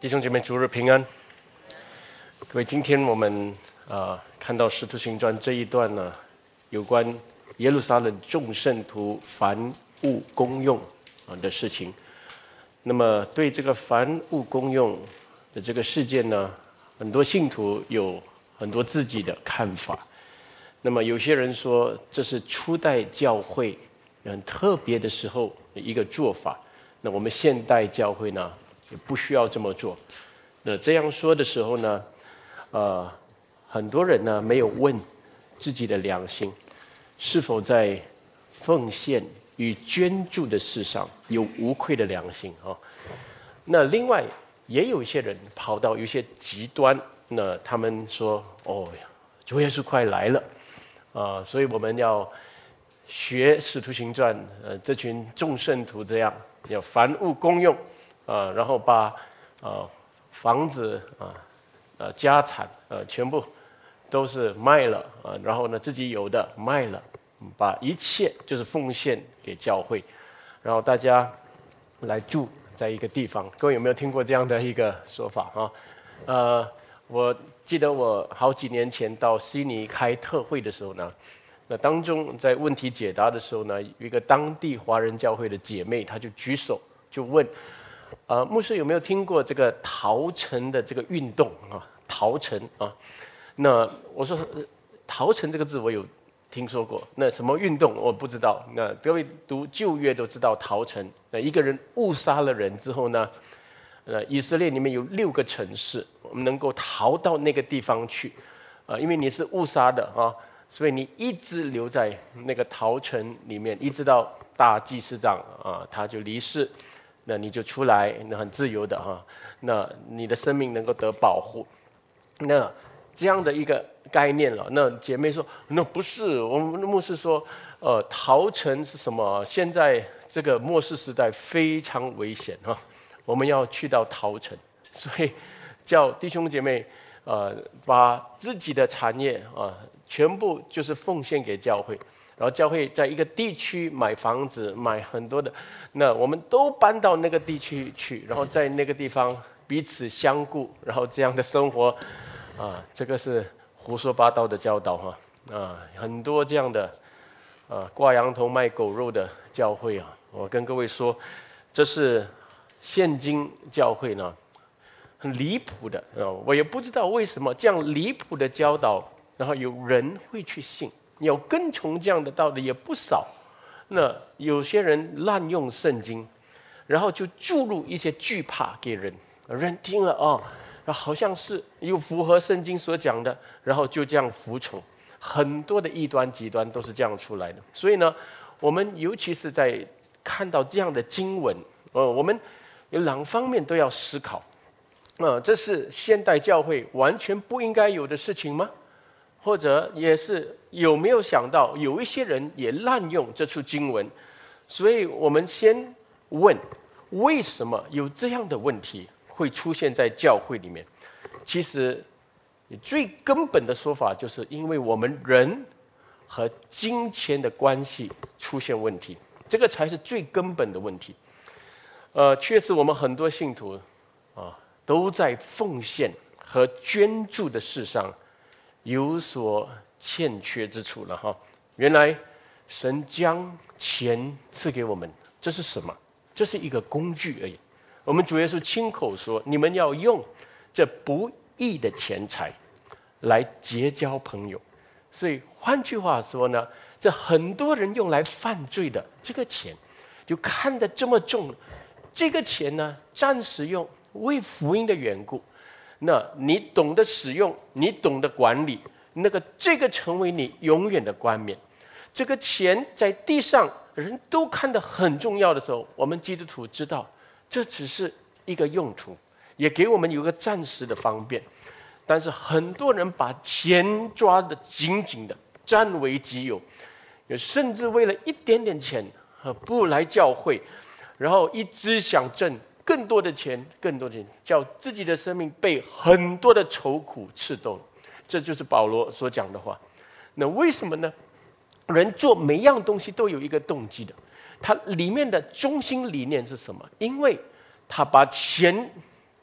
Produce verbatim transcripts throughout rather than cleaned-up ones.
弟兄姐妹，主日平安。各位，今天我们啊、呃、看到《使徒行传》这一段呢，有关耶路撒冷众圣徒凡物公用啊的事情。那么，对这个凡物公用的这个事件呢，很多信徒有很多自己的看法。那么，有些人说这是初代教会很特别的时候的一个做法。那我们现代教会呢，也不需要这么做。那这样说的时候呢，呃，很多人呢没有问自己的良心，是否在奉献与捐助的事上有无愧的良心啊、哦？那另外也有一些人跑到有些极端，那他们说：“哦呀，主耶稣快来了啊、呃！”所以我们要学《使徒行传》，呃，这群众圣徒这样，要凡物公用。啊、呃，然后把呃房子啊、呃、呃家产呃全部都是卖了啊、呃，然后呢自己有的卖了，把一切就是奉献给教会，然后大家来住在一个地方。各位有没有听过这样的一个说法啊？呃，我记得我好几年前到悉尼开特会的时候呢，那当中在问题解答的时候呢，有一个当地华人教会的姐妹，她就举手就问。呃，牧师有没有听过这个陶城的这个运动啊？陶城啊，那我说陶城这个字我有听说过，那什么运动我不知道。那各位读旧约都知道陶城，那一个人误杀了人之后呢，呃，以色列里面有六个城市，我们能够逃到那个地方去，啊、呃，因为你是误杀的啊，所以你一直留在那个陶城里面，一直到大祭司长啊他就离世。那你就出来，那很自由的哈，那你的生命能够得保护。那这样的一个概念了。那姐妹说，那不是，我们牧师说，呃，陶城是什么？现在这个末世时代非常危险哈，我们要去到陶城，所以叫弟兄姐妹，呃，把自己的产业啊、呃，全部就是奉献给教会。然后教会在一个地区买房子，买很多的，那我们都搬到那个地区去，然后在那个地方彼此相顾，然后这样的生活，啊，这个是胡说八道的教导哈，啊，很多这样的，啊，挂羊头卖狗肉的教会啊，我跟各位说，这是现今教会呢，很离谱的啊，我也不知道为什么这样离谱的教导，然后有人会去信。有跟从这样的道理也不少，那有些人滥用圣经，然后就注入一些惧怕给人，人听了哦，好像是又符合圣经所讲的，然后就这样服从。很多的异端极端都是这样出来的。所以呢，我们尤其是在看到这样的经文，呃，我们有两方面都要思考。呃，这是现代教会完全不应该有的事情吗？或者也是有没有想到有一些人也滥用这处经文，所以我们先问为什么有这样的问题会出现在教会里面。其实最根本的说法就是因为我们人和金钱的关系出现问题，这个才是最根本的问题。呃，确实我们很多信徒啊都在奉献和捐助的事上有所欠缺之处了哈。原来神将钱赐给我们，这是什么？这是一个工具而已。我们主耶稣亲口说，你们要用这不义的钱财来结交朋友。所以换句话说呢，这很多人用来犯罪的这个钱就看得这么重，这个钱呢暂时用为福音的缘故，那你懂得使用，你懂得管理，那个这个成为你永远的冠冕。这个钱在地上人都看得很重要的时候，我们基督徒知道这只是一个用处，也给我们有个暂时的方便。但是很多人把钱抓得紧紧的，占为己有，甚至为了一点点钱不来教会，然后一直想挣更多的钱，更多的钱，叫自己的生命被很多的愁苦刺透。这就是保罗所讲的话。那为什么呢？人做每样东西都有一个动机的，它里面的中心理念是什么？因为他把钱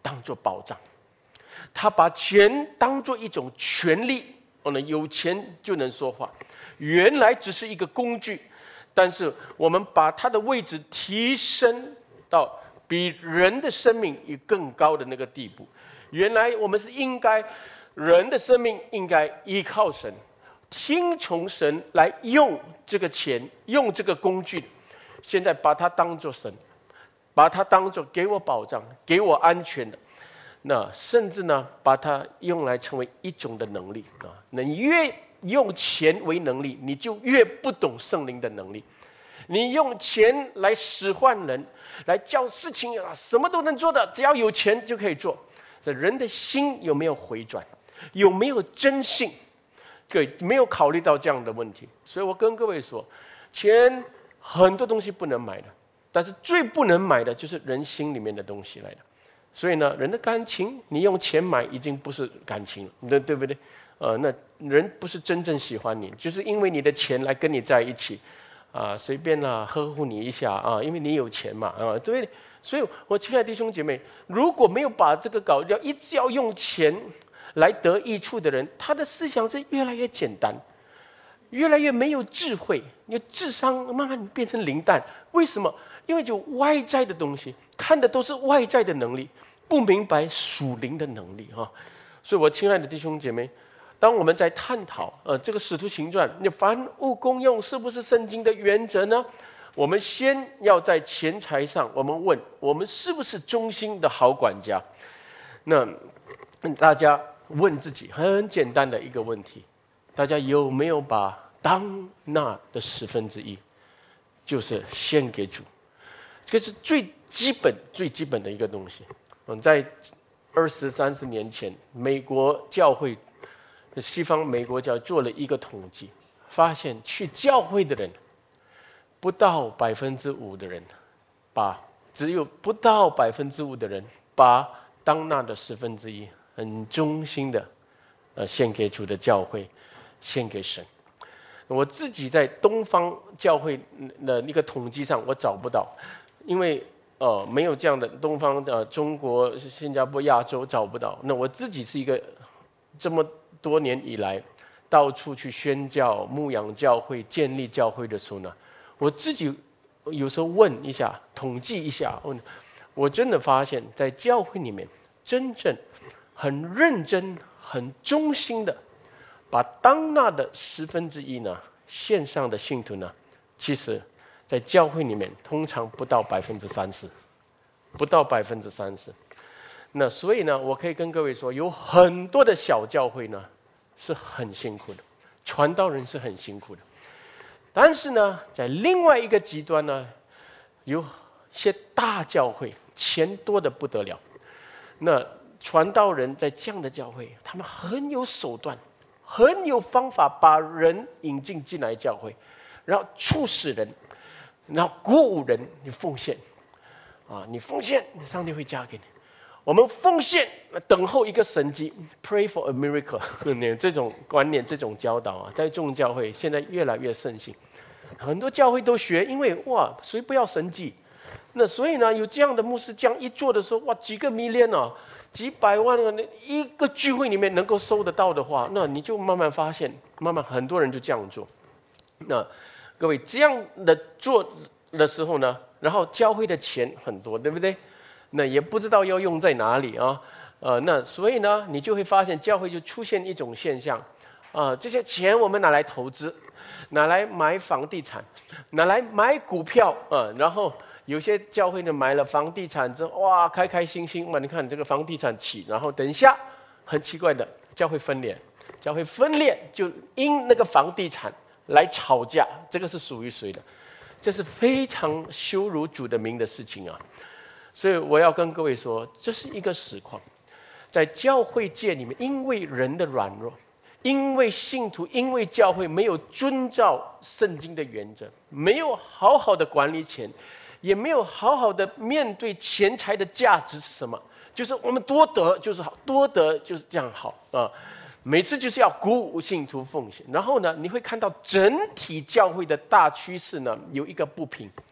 当作保障，他把钱当作一种权利。哦，有钱就能说话，原来只是一个工具，但是我们把它的位置提升到比人的生命也更高的那个地步。原来我们是应该，人的生命应该依靠神，听从神来用这个钱，用这个工具。现在把它当作神，把它当作给我保障、给我安全的。那甚至呢，把它用来成为一种的能力啊！那你越用钱为能力，你就越不懂圣灵的能力。你用钱来使唤人，来叫事情啊，什么都能做的，只要有钱就可以做。这人的心有没有回转？有没有真信？对，没有考虑到这样的问题。所以我跟各位说，钱很多东西不能买的，但是最不能买的就是人心里面的东西来的。所以呢，人的感情，你用钱买已经不是感情了，对对不对？呃，那人不是真正喜欢你，就是因为你的钱来跟你在一起，啊、呃，随便啦、啊、呵护你一下啊、呃，因为你有钱嘛，啊、呃，对不对？所以，我亲爱的弟兄姐妹，如果没有把这个搞掉，一直要用钱来得益处的人，他的思想是越来越简单，越来越没有智慧，你的智商慢慢变成零蛋。为什么？因为就外在的东西，看的都是外在的能力。不明白属灵的能力哈，所以我亲爱的弟兄姐妹，当我们在探讨呃这个使徒行传，你凡物公用是不是圣经的原则呢？我们先要在钱财上，我们问我们是不是忠心的好管家？那大家问自己很简单的一个问题：大家有没有把当纳的十分之一，就是献给主？这个是最基本、最基本的一个东西。嗯，在二十三十年前，美国教会，西方美国教做了一个统计，发现去教会的人，不到百分之五的人，把只有不到百分之五的人把当纳的十分之一很忠心的，呃，献给主的教会，献给神。我自己在东方教会的那个统计上，我找不到，因为。呃，没有这样的东方的、呃、中国、新加坡、亚洲找不到。那我自己是一个这么多年以来到处去宣教、牧养教会、建立教会的时候呢，我自己有时候问一下、统计一下，问，我真的发现，在教会里面真正很认真、很忠心的把当纳的十分之一呢，线上的信徒呢，其实。在教会里面，通常不到百分之三十，不到百分之三十。那所以呢，我可以跟各位说，有很多的小教会呢是很辛苦的，传道人是很辛苦的。但是呢，在另外一个极端呢，有些大教会钱多得不得了。那传道人在这样的教会，他们很有手段，很有方法把人引进进来教会，然后促使人。然后鼓舞人，你奉献，啊，你奉献，上帝会加给你。我们奉献，等候一个神迹 ，pray for a miracle 这种观念、这种教导啊，在众教会现在越来越盛行。很多教会都学，因为哇，谁不要神迹？那所以呢，有这样的牧师这样一做的时候，哇，几个 million 啊，几百万啊，一个聚会里面能够收得到的话，那你就慢慢发现，慢慢很多人就这样做。那。各位这样的做的时候呢，然后教会的钱很多，对不对？那也不知道要用在哪里啊，呃，那所以呢，你就会发现教会就出现一种现象，啊、呃，这些钱我们拿来投资，拿来买房地产，拿来买股票啊、呃，然后有些教会呢买了房地产之后，哇，开开心心嘛，你看这个房地产起，然后等一下，很奇怪的，教会分裂，教会分裂就因那个房地产。来吵架，这个是属于谁的？这是非常羞辱主的名的事情啊！所以我要跟各位说，这是一个实况，在教会界里面，因为人的软弱，因为信徒，因为教会没有遵照圣经的原则，没有好好的管理钱，也没有好好的面对钱财的价值是什么？就是我们多得就是好，多得就是这样好啊！每次就是要鼓舞信徒奉献，然后呢，你会看到整体教会的大趋势呢有一个不平，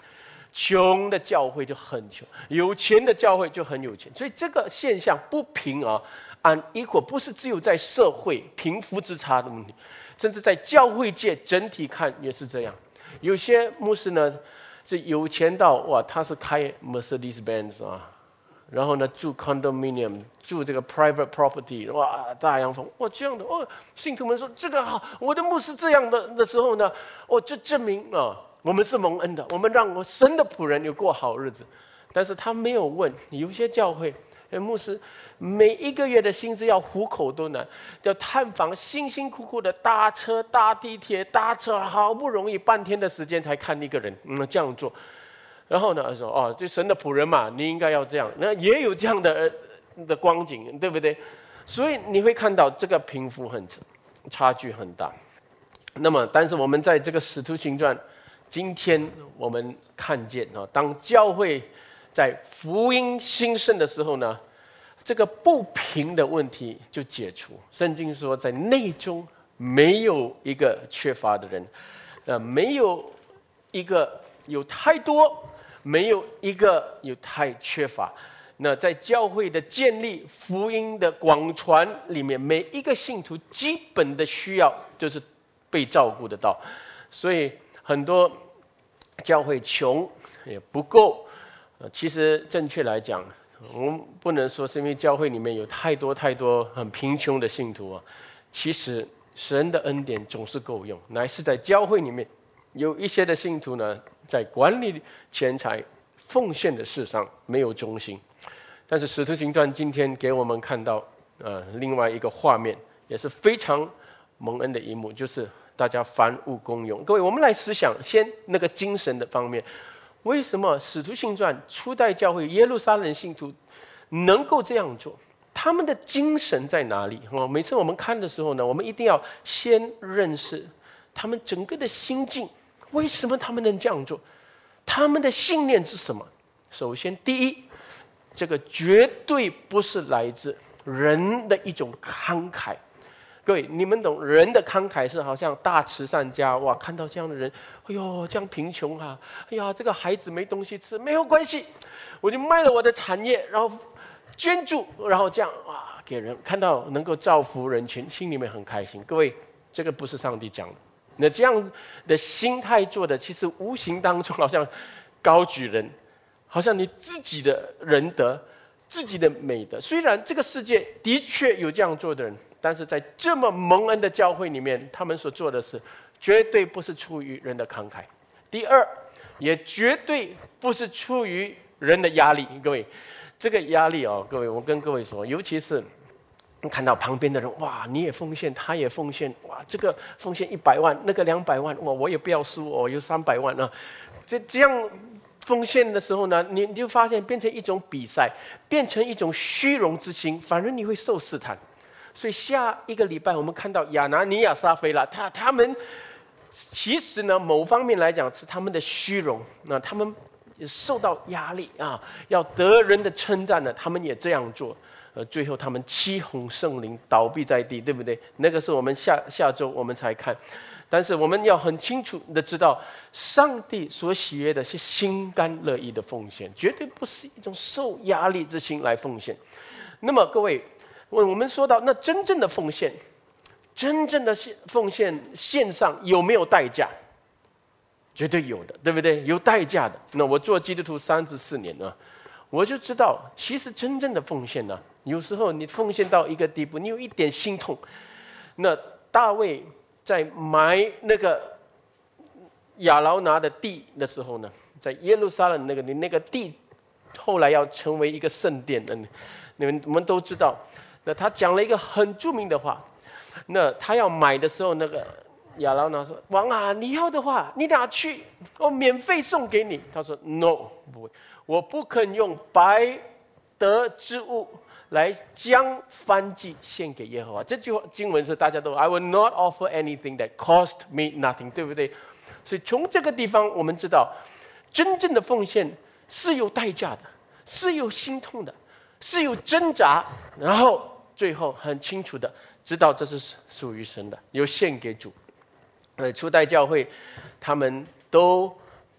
穷的教会就很穷，有钱的教会就很有钱。所以这个现象不平啊，unequal不是只有在社会贫富之差的问题，甚至在教会界整体看也是这样。有些牧师呢是有钱到哇，他是开 Mercedes Benz 啊，然后呢住 condominium， 住这个 private property， 哇，大洋房，哇这样的哦，信徒们说这个好，我的牧师这样的的时候呢，哦，就证明啊。我们是蒙恩的，我们让我神的仆人有过好日子，但是他没有问。有些教会，牧师每一个月的薪资要糊口都难，要探访，辛辛苦苦的搭车、搭地铁、搭车，好不容易半天的时间才看一个人，嗯，这样做。然后呢，说哦，这神的仆人嘛，你应该要这样。那也有这样的的光景，对不对？所以你会看到这个贫富很差距很大。那么，但是我们在这个使徒行传。今天我们看见啊，当教会在福音兴盛的时候呢，这个不平的问题就解除。圣经说，在内中没有一个缺乏的人，呃，没有一个有太多，没有一个有太缺乏。那在教会的建立、福音的广传里面，每一个信徒基本的需要就是被照顾得到，所以。很多教会穷也不够，其实正确来讲，我们不能说是因为教会里面有太多太多很贫穷的信徒啊。其实神的恩典总是够用，乃是在教会里面有一些的信徒呢，在管理钱财、奉献的事上没有忠心。但是使徒行传今天给我们看到，呃，另外一个画面也是非常蒙恩的一幕，就是。大家凡物公用。各位，我们来思想先那个精神的方面，为什么使徒行传初代教会耶路撒冷信徒能够这样做？他们的精神在哪里？每次我们看的时候呢，我们一定要先认识他们整个的心境，为什么他们能这样做？他们的信念是什么？首先，第一，这个绝对不是来自人的一种慷慨。各位，你们懂人的慷慨是好像大慈善家哇，看到这样的人，哎呦，这样贫穷啊，哎呀，这个孩子没东西吃，没有关系，我就卖了我的产业，然后捐助，然后这样哇，给人看到能够造福人群，心里面很开心。各位，这个不是上帝讲的，那这样的心态做的，其实无形当中好像高举人，好像你自己的仁德、自己的美德。虽然这个世界的确有这样做的人。但是在这么蒙恩的教会里面，他们所做的事绝对不是出于人的慷慨。第二，也绝对不是出于人的压力。各位，这个压力哦，各位，我跟各位说，尤其是看到旁边的人，哇，你也奉献，他也奉献，哇，这个奉献一百万，那个两百万，哇，我也不要输哦，有三百万啊，这这样奉献的时候呢，你你就发现变成一种比赛，变成一种虚荣之心，反而你会受试探。所以下一个礼拜我们看到亚拿尼亚、撒非拉，他他们其实呢，某方面来讲是他们的虚荣，那他们也受到压力啊，要得人的称赞呢，他们也这样做，呃，最后他们欺哄圣灵，倒闭在地，对不对？那个是我们下下周我们才看，但是我们要很清楚的知道，上帝所喜悦的是心甘乐意的奉献，绝对不是一种受压力之心来奉献。那么各位。我们说到那真正的奉献，真正的奉献献上有没有代价？绝对有的，对不对？有代价的。那我做基督徒三十四年呢，我就知道，其实真正的奉献呢，有时候你奉献到一个地步，你有一点心痛。那大卫在买那个亚劳拿的地的时候呢，在耶路撒冷那个你那个地，后来要成为一个圣殿的，你们我们都知道。那他讲了一个很著名的话，那他要买的时候，那个亚劳拿说：“王啊，你要的话，你拿去，我免费送给你。”他说 ：“No， 不会，我不肯用白得之物来将燔祭献给耶和华。”这句话经文是大家都 ：“I will not offer anything that cost me nothing， 对不对？”所以从这个地方我们知道，真正的奉献是有代价的，是有心痛的。是有挣扎，然后最后很清楚的知道这是属于神的，有献给主。呃，初代教会他们都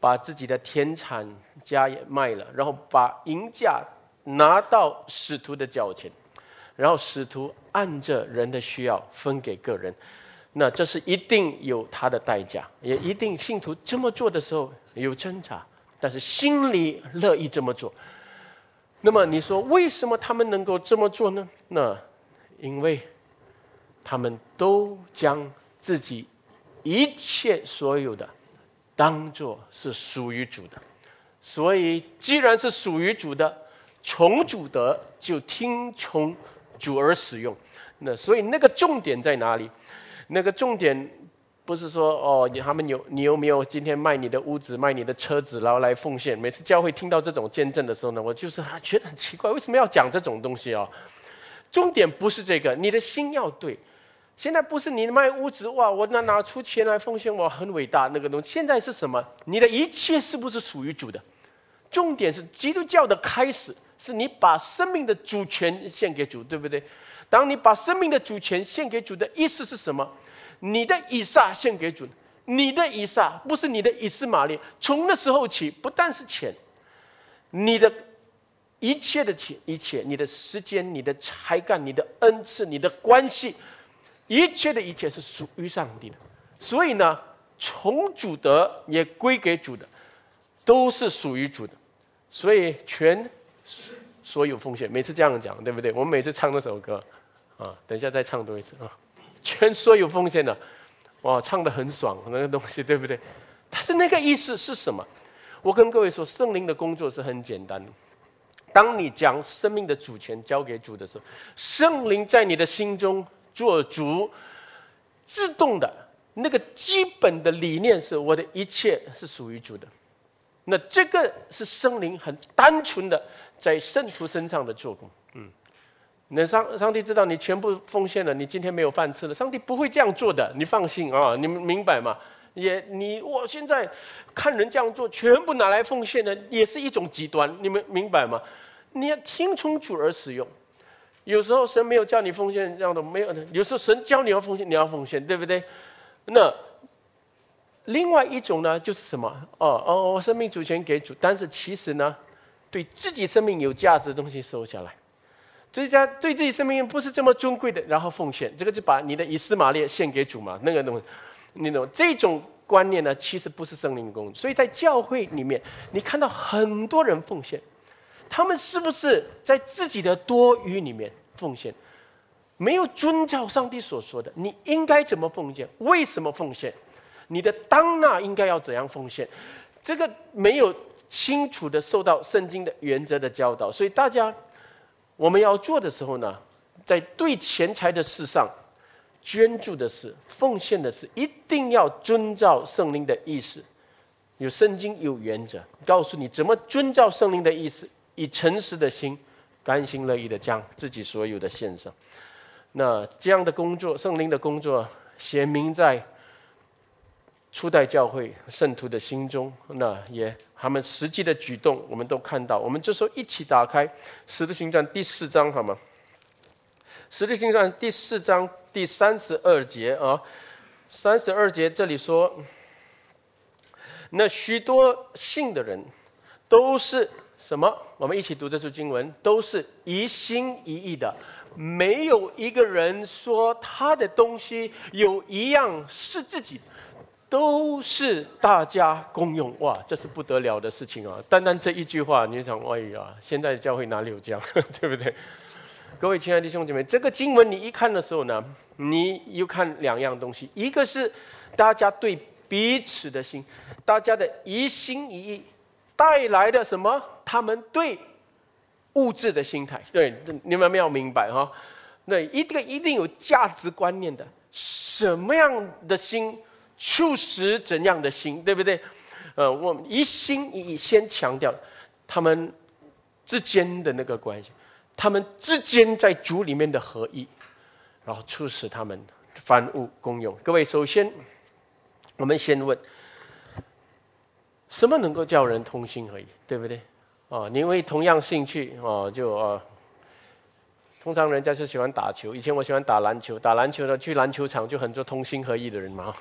把自己的田产家也卖了，然后把银价拿到使徒的脚前，然后使徒按着人的需要分给个人。那这是一定有它的代价，也一定信徒这么做的时候有挣扎，但是心里乐意这么做。那么你说为什么他们能够这么做呢？那因为他们都将自己一切所有的当作是属于主的，所以既然是属于主的，从主得就听从主而使用。那所以那个重点在哪里？那个重点不是说哦，他们有你有没有今天卖你的屋子、卖你的车子，然后来奉献？每次教会听到这种见证的时候呢，我就是还觉得很奇怪，为什么要讲这种东西啊？重点不是这个，你的心要对。现在不是你卖屋子哇，我拿拿出钱来奉献，我很伟大那个东西。现在是什么？你的一切是不是属于主的？重点是基督教的开始，是你把生命的主权献给主，对不对？当你把生命的主权献给主的意思是什么？你的以撒献给主，你的以撒不是你的以斯玛利。从那时候起，不但是钱，你的一切的钱，一切你的时间、你的才干、你的恩赐、你的关系，一切的一切是属于上帝的。所以呢，从主得也归给主的，都是属于主的。所以全所有奉献，每次这样讲，对不对？我们每次唱那首歌啊，等一下再唱多一次啊。全所有奉献的，哇，唱得很爽，那个东西，对不对？但是那个意思是什么？我跟各位说，圣灵的工作是很简单的。当你将生命的主权交给主的时候，圣灵在你的心中做主，自动的那个基本的理念是：我的一切是属于主的。那这个是圣灵很单纯的在圣徒身上的做工，嗯。那上上帝知道你全部奉献了，你今天没有饭吃了，上帝不会这样做的，你放心啊，你们明白吗？也你我现在看人这样做，全部拿来奉献的，也是一种极端，你们明白吗？你要听从主而使用。有时候神没有叫你奉献，这样的没有；有时候神教你要奉献，你要奉献，对不对？那另外一种呢，就是什么？哦哦，我生命主权给主，但是其实呢，对自己生命有价值的东西收下来。这家对自己生命不是这么尊贵的，然后奉献，这个就把你的以斯玛利献给主嘛，那个东西，你懂这种观念呢，其实不是圣灵的工作。所以在教会里面，你看到很多人奉献，他们是不是在自己的多余里面奉献？没有遵照上帝所说的，你应该怎么奉献？为什么奉献？你的当纳应该要怎样奉献？这个没有清楚的受到圣经的原则的教导，所以大家。我们要做的时候呢，在对钱财的事上，捐助的事、奉献的事，一定要遵照圣灵的意思。有圣经有原则，告诉你怎么遵照圣灵的意思，以诚实的心，甘心乐意的将自己所有的献上。那这样的工作，圣灵的工作，显明在初代教会圣徒的心中，那也他们实际的举动，我们都看到。我们这时候一起打开《使徒行传》第四章，好吗？《使徒行传》第四章第三十二节啊，三十二节这里说，那许多信的人都是什么？我们一起读这处经文，都是一心一意的，没有一个人说他的东西有一样是自己的。都是大家公用，哇，这是不得了的事情啊！单单这一句话，你就想，哎呀，现在的教会哪里有这样，对不对？各位亲爱的弟兄姐妹，这个经文你一看的时候呢，你又看两样东西，一个是大家对彼此的心，大家的一心一意带来的什么？他们对物质的心态，对，你们要明白哈。对，一个一定有价值观念的，什么样的心？促使怎样的心，对不对？呃，我们一心一意先强调他们之间的那个关系，他们之间在主里面的合一，然后促使他们凡物公用。各位，首先我们先问，什么能够叫人同心合一，对不对？哦，因为同样兴趣哦，就哦，通常人家是喜欢打球，以前我喜欢打篮球，打篮球的去篮球场就很多同心合意的人嘛。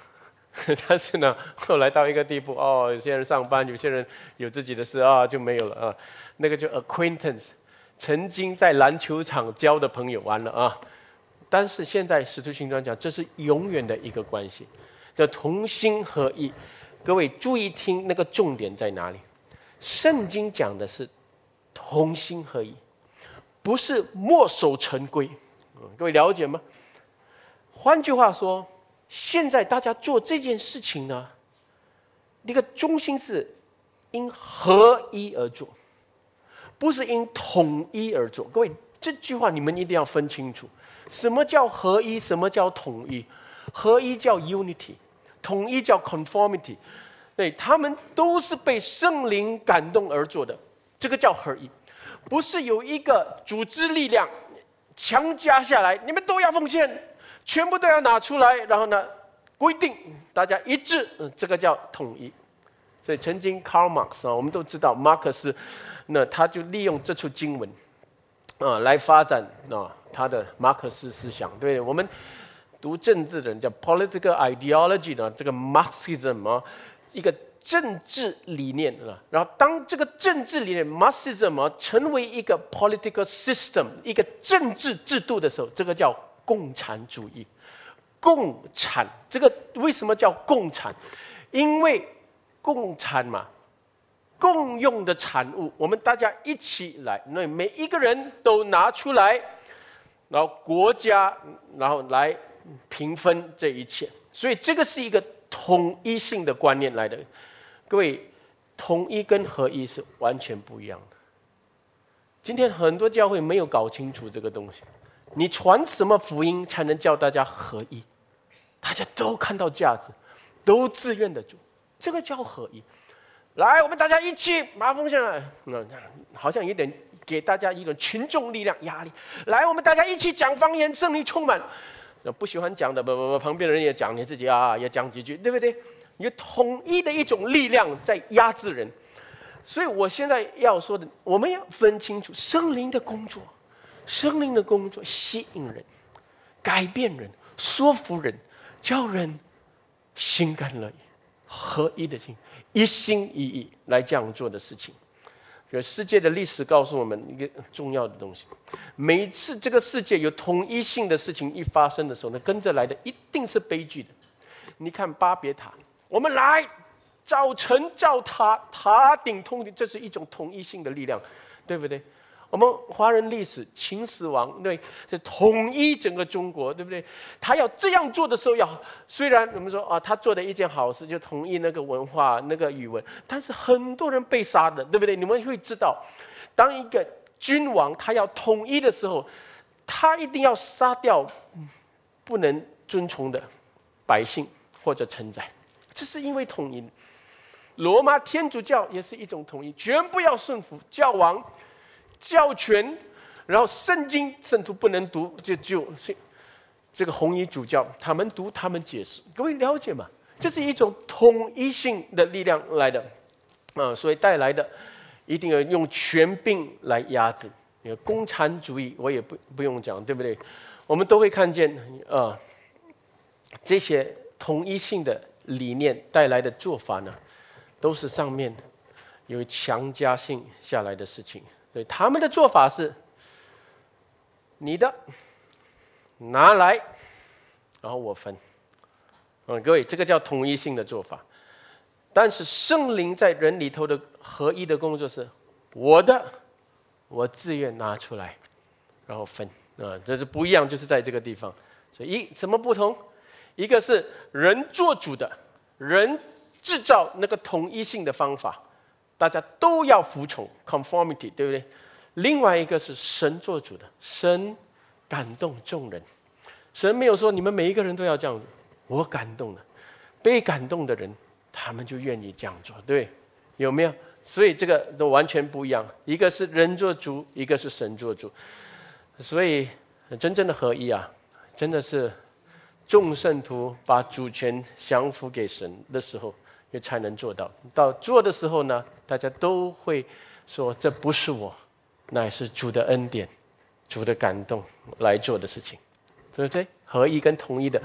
但是呢，后来到一个地步，哦，有些人上班，有些人有自己的事啊，就没有了啊。那个就 acquaintance， 曾经在篮球场交的朋友完了啊。但是现在使徒行传讲，这是永远的一个关系，叫同心合一。各位注意听，那个重点在哪里？圣经讲的是同心合一，不是墨守成规。各位了解吗？换句话说，现在大家做这件事情呢，那个中心是因合一而做，不是因统一而做。各位，这句话你们一定要分清楚，什么叫合一，什么叫统一？合一叫 unity， 统一叫 conformity。对，他们都是被圣灵感动而做的，这个叫合一，不是有一个组织力量强加下来，你们都要奉献，全部都要拿出来，然后呢规定大家一致，这个叫统一。所以曾经 Karl Marx 啊，我们都知道马克思，那他就利用这处经文啊来发展啊他的马克思思想。对，我们读政治的人叫 political ideology 呢，这个 Marxism 啊。一个政治理念啊，然后当这个政治理念 Marxism 啊成为一个 political system， 一个政治制度的时候，这个叫共产主义。共产这个为什么叫共产？因为共产嘛，共用的产物，我们大家一起来，那每一个人都拿出来，然后国家然后来平分这一切，所以这个是一个统一性的观念来的。各位，统一跟合一是完全不一样的。今天很多教会没有搞清楚这个东西，你传什么福音才能叫大家合一？大家都看到价值，都自愿的做，这个叫合一。来，我们大家一起把奉献来，那好像有点给大家一种群众力量压力。来，我们大家一起讲方言，圣灵充满。不喜欢讲的，不不不，旁边的人也讲，你自己啊也讲几句，对不对？有统一的一种力量在压制人。所以我现在要说的，我们要分清楚圣灵的工作，圣灵的工作吸引人、改变人、说服人，叫人心甘乐意、合一的心，一心一意来这样做的事情。世界的历史告诉我们一个重要的东西：每次这个世界有统一性的事情一发生的时候呢，跟着来的一定是悲剧的。你看巴别塔，我们来造城造塔，塔顶通顶，这是一种统一性的力量，对不对？我们华人历史，秦始皇对，是统一整个中国，对不对？他要这样做的时候要，虽然我们说啊，他做的一件好事，就统一那个文化、那个语文，但是很多人被杀的，对不对？你们会知道，当一个君王他要统一的时候，他一定要杀掉不能遵从的百姓或者臣宰，这是因为统一。罗马天主教也是一种统一，全部要顺服教王。教权，然后圣经圣徒不能读，就就这个红衣主教他们读，他们解释，各位了解吗？这是一种统一性的力量来的，啊、呃，所以带来的一定要用权柄来压制。共产主义我也不不用讲，对不对？我们都会看见，啊、呃，这些统一性的理念带来的做法呢，都是上面有强加性下来的事情。所以他们的做法是，你的拿来，然后我分。嗯，各位，这个叫统一性的做法。但是圣灵在人里头的合一的工作是，我的，我自愿拿出来，然后分。啊，这是不一样，就是在这个地方。所以一什么不同？一个是人做主的，人制造那个统一性的方法。大家都要服从 conformity， 对不对？另外一个是神做主的，神感动众人，神没有说你们每一个人都要这样子，我感动了，被感动的人他们就愿意这样做，对，有没有？所以这个都完全不一样，一个是人做主，一个是神做主。所以真正的合一啊，真的是众圣徒把主权降服给神的时候也才能做到。到做的时候呢，大家都会说这不是我，乃是主的恩典、主的感动来做的事情，对不对？合一跟统一的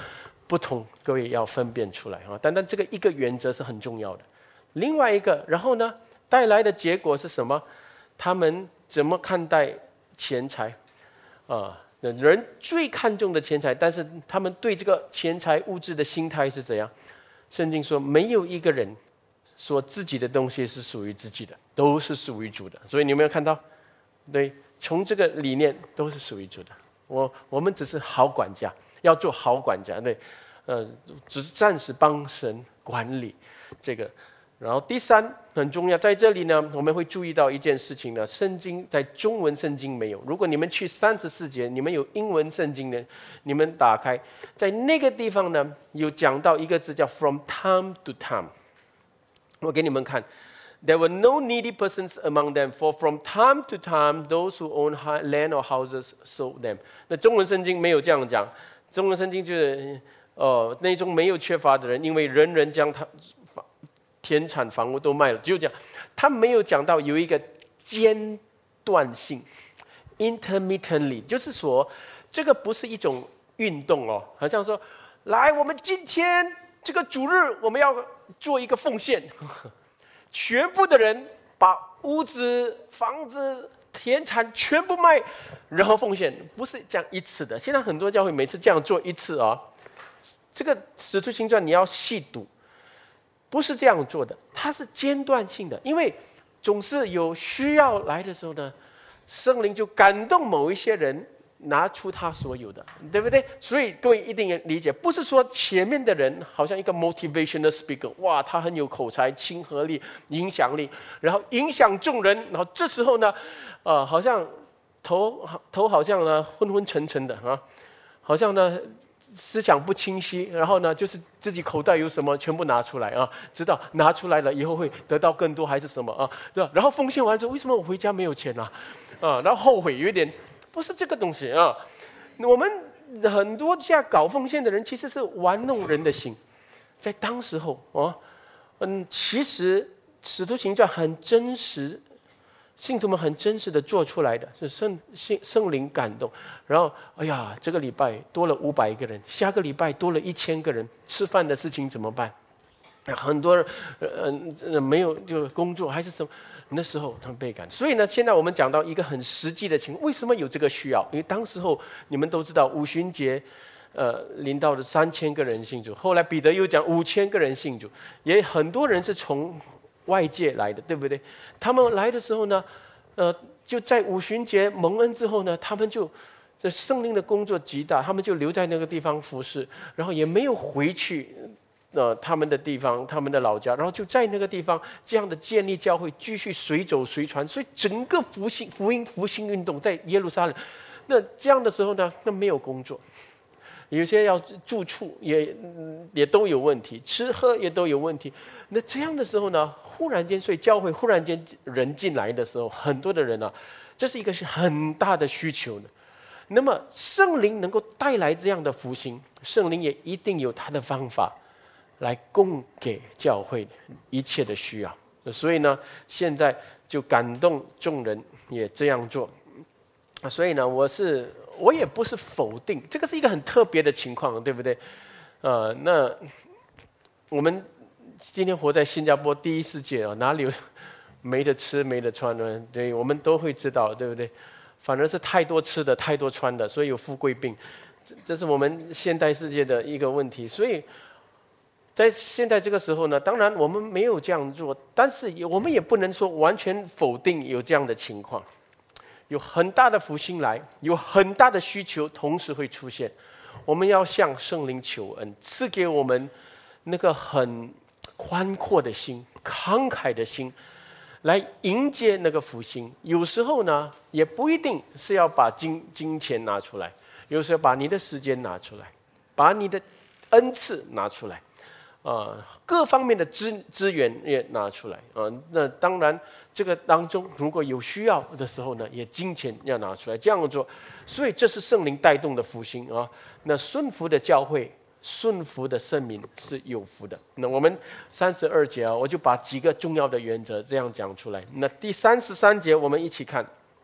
不同，各位要分辨出来啊。单单这个一个原则是很重要的。另外一个，然后呢，带来的结果是什么？他们怎么看待钱财？啊，人最看重的钱财，但是他们对这个钱财物质的心态是怎样？圣经说，没有一个人说自己的东西是属于自己的，都是属于主的。所以你有没有看到？对，从这个理念都是属于主的。我我们只是好管家，要做好管家，对，呃，只是暂时帮神管理这个。然后第三很重要，在这里呢，我们会注意到一件事情呢，圣经在中文圣经没有。如果你们去三十四节，你们有英文圣经呢，你们打开，在那个地方呢，有讲到一个字叫 from time to time。我给你们看 ，There were no needy persons among them, for from time to time those who own land or houses sold them。那中文圣经没有这样讲，中文圣经就是呃那种没有缺乏的人，因为人人将他田产房屋都卖了，只有讲，他没有讲到有一个间断性 ，intermittently， 就是说这个不是一种运动哦，好像说，来，我们今天这个主日我们要做一个奉献，全部的人把屋子、房子、田产全部卖，然后奉献，不是这样一次的。现在很多教会每次这样做一次啊、哦，这个使徒行传你要细读。不是这样做的，它是间断性的，因为总是有需要来的时候呢，圣灵就感动某一些人拿出他所有的，对不对？所以各位一定要理解，不是说前面的人好像一个 motivational speaker， 哇，他很有口才、亲和力、影响力，然后影响众人，然后这时候呢，呃，好像头头好像呢昏昏沉沉的啊，好像呢。思想不清晰，然后呢，就是自己口袋有什么全部拿出来啊，知道拿出来了以后会得到更多还是什么啊？对吧？然后奉献完之后，为什么我回家没有钱啊？啊，然后后悔有一点，不是这个东西啊。我们很多家搞奉献的人其实是玩弄人的心，在当时候啊，嗯，其实使徒行传很真实。信徒们很真实的做出来的，是圣圣圣灵感动，然后哎呀，这个礼拜多了五百个人，下个礼拜多了一千个人，吃饭的事情怎么办？很多人呃没有就工作还是什么，那时候他们被赶。所以呢，现在我们讲到一个很实际的情况，为什么有这个需要？因为当时候你们都知道五旬节，呃，临到了三千个人信主，后来彼得又讲五千个人信主，也很多人是从。外界来的，对不对？他们来的时候呢，呃，就在五旬节蒙恩之后呢，他们就这圣灵的工作极大，他们就留在那个地方服侍，然后也没有回去，呃，他们的地方、他们的老家，然后就在那个地方这样的建立教会，继续随走随传，所以整个复兴、福音、复兴运动在耶路撒冷。那这样的时候呢，那没有工作。有些要住处也也都有问题，吃喝也都有问题。那这样的时候呢，忽然间，所以教会忽然间人进来的时候，很多的人啊，这是一个是很大的需求的。那么圣灵能够带来这样的复兴，圣灵也一定有他的方法来供给教会一切的需要。所以呢，现在就感动众人也这样做。所以呢，我是。我也不是否定，这个是一个很特别的情况，对不对？呃，那我们今天活在新加坡第一世界啊，哪里有没得吃没得穿呢？对，我们都会知道，对不对？反而是太多吃的，太多穿的，所以有富贵病，这这是我们现代世界的一个问题。所以在现在这个时候呢，当然我们没有这样做，但是我们也不能说完全否定有这样的情况。有很大的复兴来，有很大的需求同时会出现，我们要向圣灵求恩，赐给我们那个很宽阔的心、慷慨的心，来迎接那个复兴。有时候呢，也不一定是要把金金钱拿出来，有时候把你的时间拿出来，把你的恩赐拿出来，啊、呃，各方面的资资源也拿出来啊、呃。那当然。这个当中，如果有需要的时候呢，也金钱要拿出来这样做，所以这是圣灵带动的复兴啊。那顺服的教会、顺服的圣民是有福的。那我们三十二节啊，我就把几个重要的原则这样讲出来。那第三十三节我们一起看，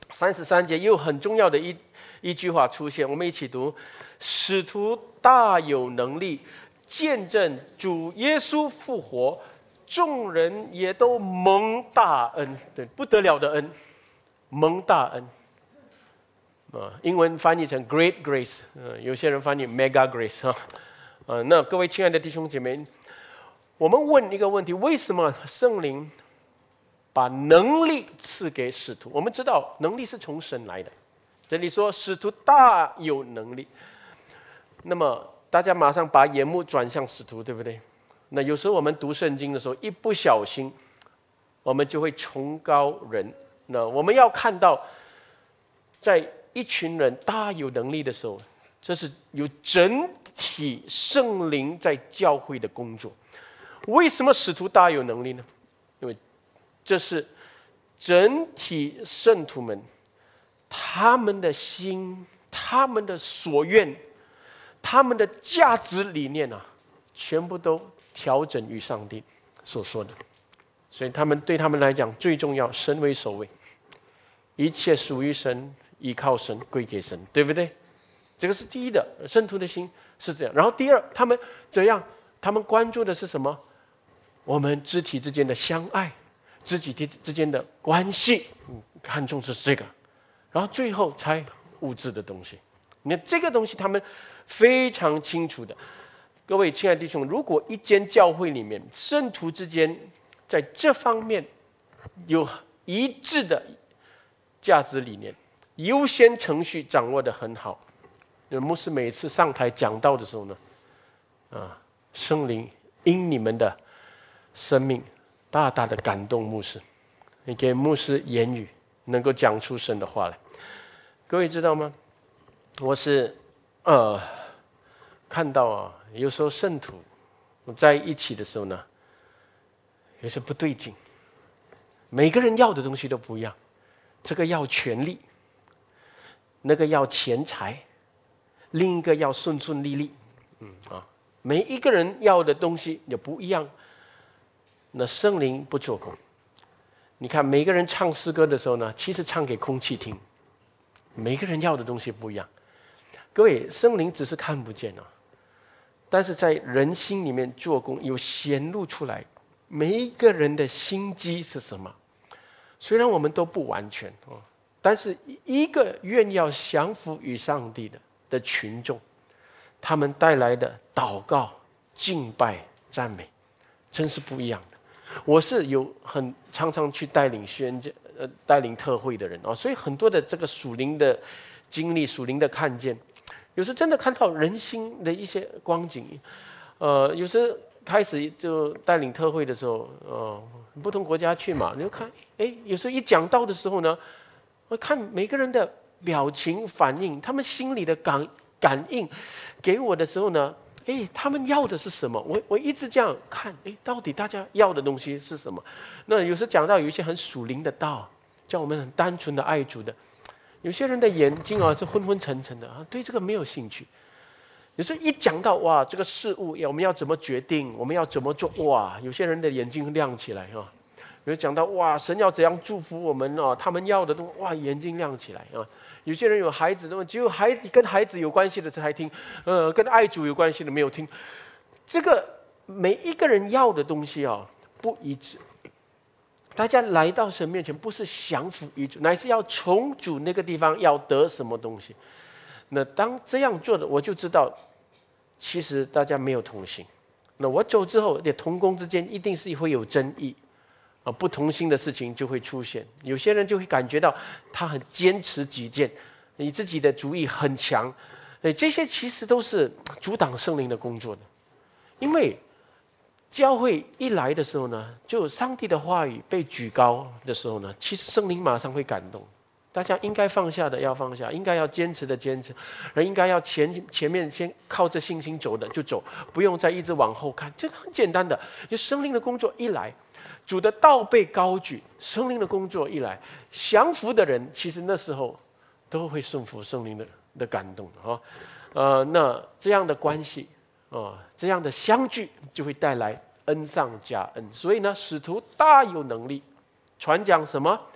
三十三节又很重要的一一句话出现，我们一起读：使徒大有能力，见证主耶稣复活，众人也都蒙大恩。对，不得了的恩，蒙大恩。啊，英文翻译成 Great Grace， 呃，有些人翻译 Mega Grace 哈。呃，那各位亲爱的弟兄姐妹，我们问一个问题：为什么圣灵把能力赐给使徒？我们知道能力是从神来的，这里说使徒大有能力，那么大家马上把眼目转向使徒，对不对？那有时候我们读圣经的时候，一不小心，我们就会崇高人。那我们要看到，在一群人大有能力的时候，这是有整体圣灵在教会的工作。为什么使徒大有能力呢？因为这是整体圣徒们他们的心、他们的所愿、他们的价值理念啊，全部都调整于上帝所说的。所以他们对他们来讲最重要，神为首位，一切属于神，依靠神，归给神，对不对？这个是第一的，圣徒的心是这样。然后第二，他们怎样？他们关注的是什么？我们肢体之间的相爱，肢体之间的关系，看重是这个。然后最后才物质的东西。你看这个东西，他们非常清楚的。各位亲爱的弟兄，如果一间教会里面圣徒之间在这方面有一致的价值理念，优先程序掌握得很好，牧师每次上台讲道的时候呢，啊，圣灵因你们的生命大大的感动牧师，你给牧师言语能够讲出神的话来。各位知道吗？我是呃看到啊，有时候圣徒在一起的时候呢，有些不对劲，每个人要的东西都不一样，这个要权力，那个要钱财，另一个要顺顺利利，嗯啊，每一个人要的东西也不一样。那圣灵不做工，你看每个人唱诗歌的时候呢，其实唱给空气听，每个人要的东西不一样。各位，圣灵只是看不见啊，但是在人心里面做工，有显露出来，每一个人的心机是什么？虽然我们都不完全哦，但是一个愿要降服于上帝的的群众，他们带来的祷告、敬拜、赞美，真是不一样的。我是有很常常去带领宣教、呃带领特会的人啊，所以很多的这个属灵的经历、属灵的看见，有时真的看到人心的一些光景。呃，有时开始就带领特会的时候，呃，不同国家去嘛，你就看，哎，有时候一讲道的时候呢，我看每个人的表情反应，他们心里的感感应给我的时候呢，哎，他们要的是什么？我我一直这样看，哎，到底大家要的东西是什么？那有时讲到有一些很属灵的道，叫我们很单纯的爱主的，有些人的眼睛啊是昏昏沉沉的啊，对这个没有兴趣。有时候一讲到哇，这个事物我们要怎么决定，我们要怎么做，哇，有些人的眼睛亮起来啊。有讲到哇，神要怎样祝福我们啊，他们要的东西，哇，眼睛亮起来啊。有些人有孩子的，只有孩跟孩子有关系的才听，呃，跟爱主有关系的没有听。这个每一个人要的东西啊不一致。大家来到神面前，不是降服于主，乃是要从主那个地方要得什么东西。那当这样做的，我就知道，其实大家没有同心。那我走之后，也同工之间一定是会有争议。啊，不同心的事情就会出现，有些人就会感觉到他很坚持己见，你自己的主意很强，这些其实都是阻挡圣灵的工作的。因为教会一来的时候呢，就上帝的话语被举高的时候呢，其实圣灵马上会感动。大家应该放下的要放下，应该要坚持的坚持，而应该要前前面先靠着信心走的就走，不用再一直往后看。这个很简单的，就圣灵的工作一来，主的道被高举，圣灵的工作一来，降服的人其实那时候都会顺服圣灵的的感动啊，呃，那这样的关系啊、呃，这样的相聚就会带来恩上加恩。所以呢，使徒大有能力传讲什么？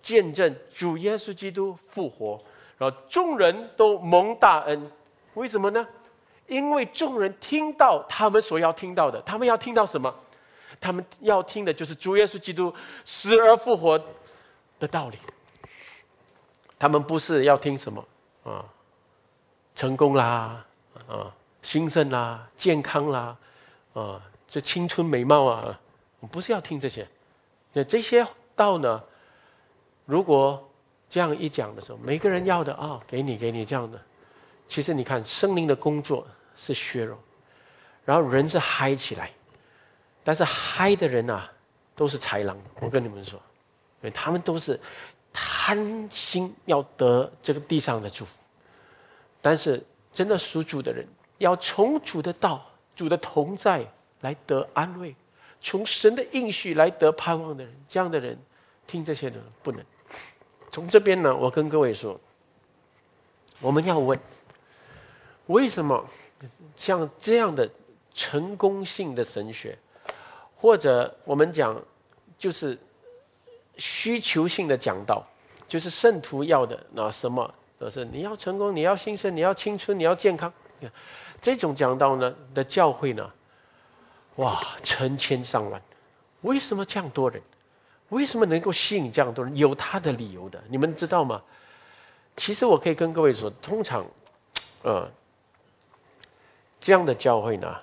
见证主耶稣基督复活，然后众人都蒙大恩。为什么呢？因为众人听到他们所要听到的，他们要听到什么？他们要听的就是主耶稣基督死而复活的道理。他们不是要听什么啊，成功啦，啊，兴盛啦，健康啦，啊，这青春美貌啊，不是要听这些。那这些道呢，如果这样一讲的时候，每个人要的啊、哦，给你给你这样的。其实你看，圣灵的工作是削弱，然后人是嗨起来，但是嗨的人啊，都是豺狼。我跟你们说，因为他们都是贪心要得这个地上的祝福，但是真的属主的人，要从主的道、主的同在来得安慰，从神的应许来得盼望的人，这样的人听这些的不能。从这边呢，我跟各位说，我们要问，为什么像这样的成功性的神学，或者我们讲就是需求性的讲道，就是圣徒要的那什么都是你要成功，你要兴盛，你要青春，你要健康，这种讲道呢的教会呢，哇，成千上万。为什么这样多人？为什么能够吸引这样多人？有他的理由的，你们知道吗？其实我可以跟各位说，通常，呃，这样的教会呢，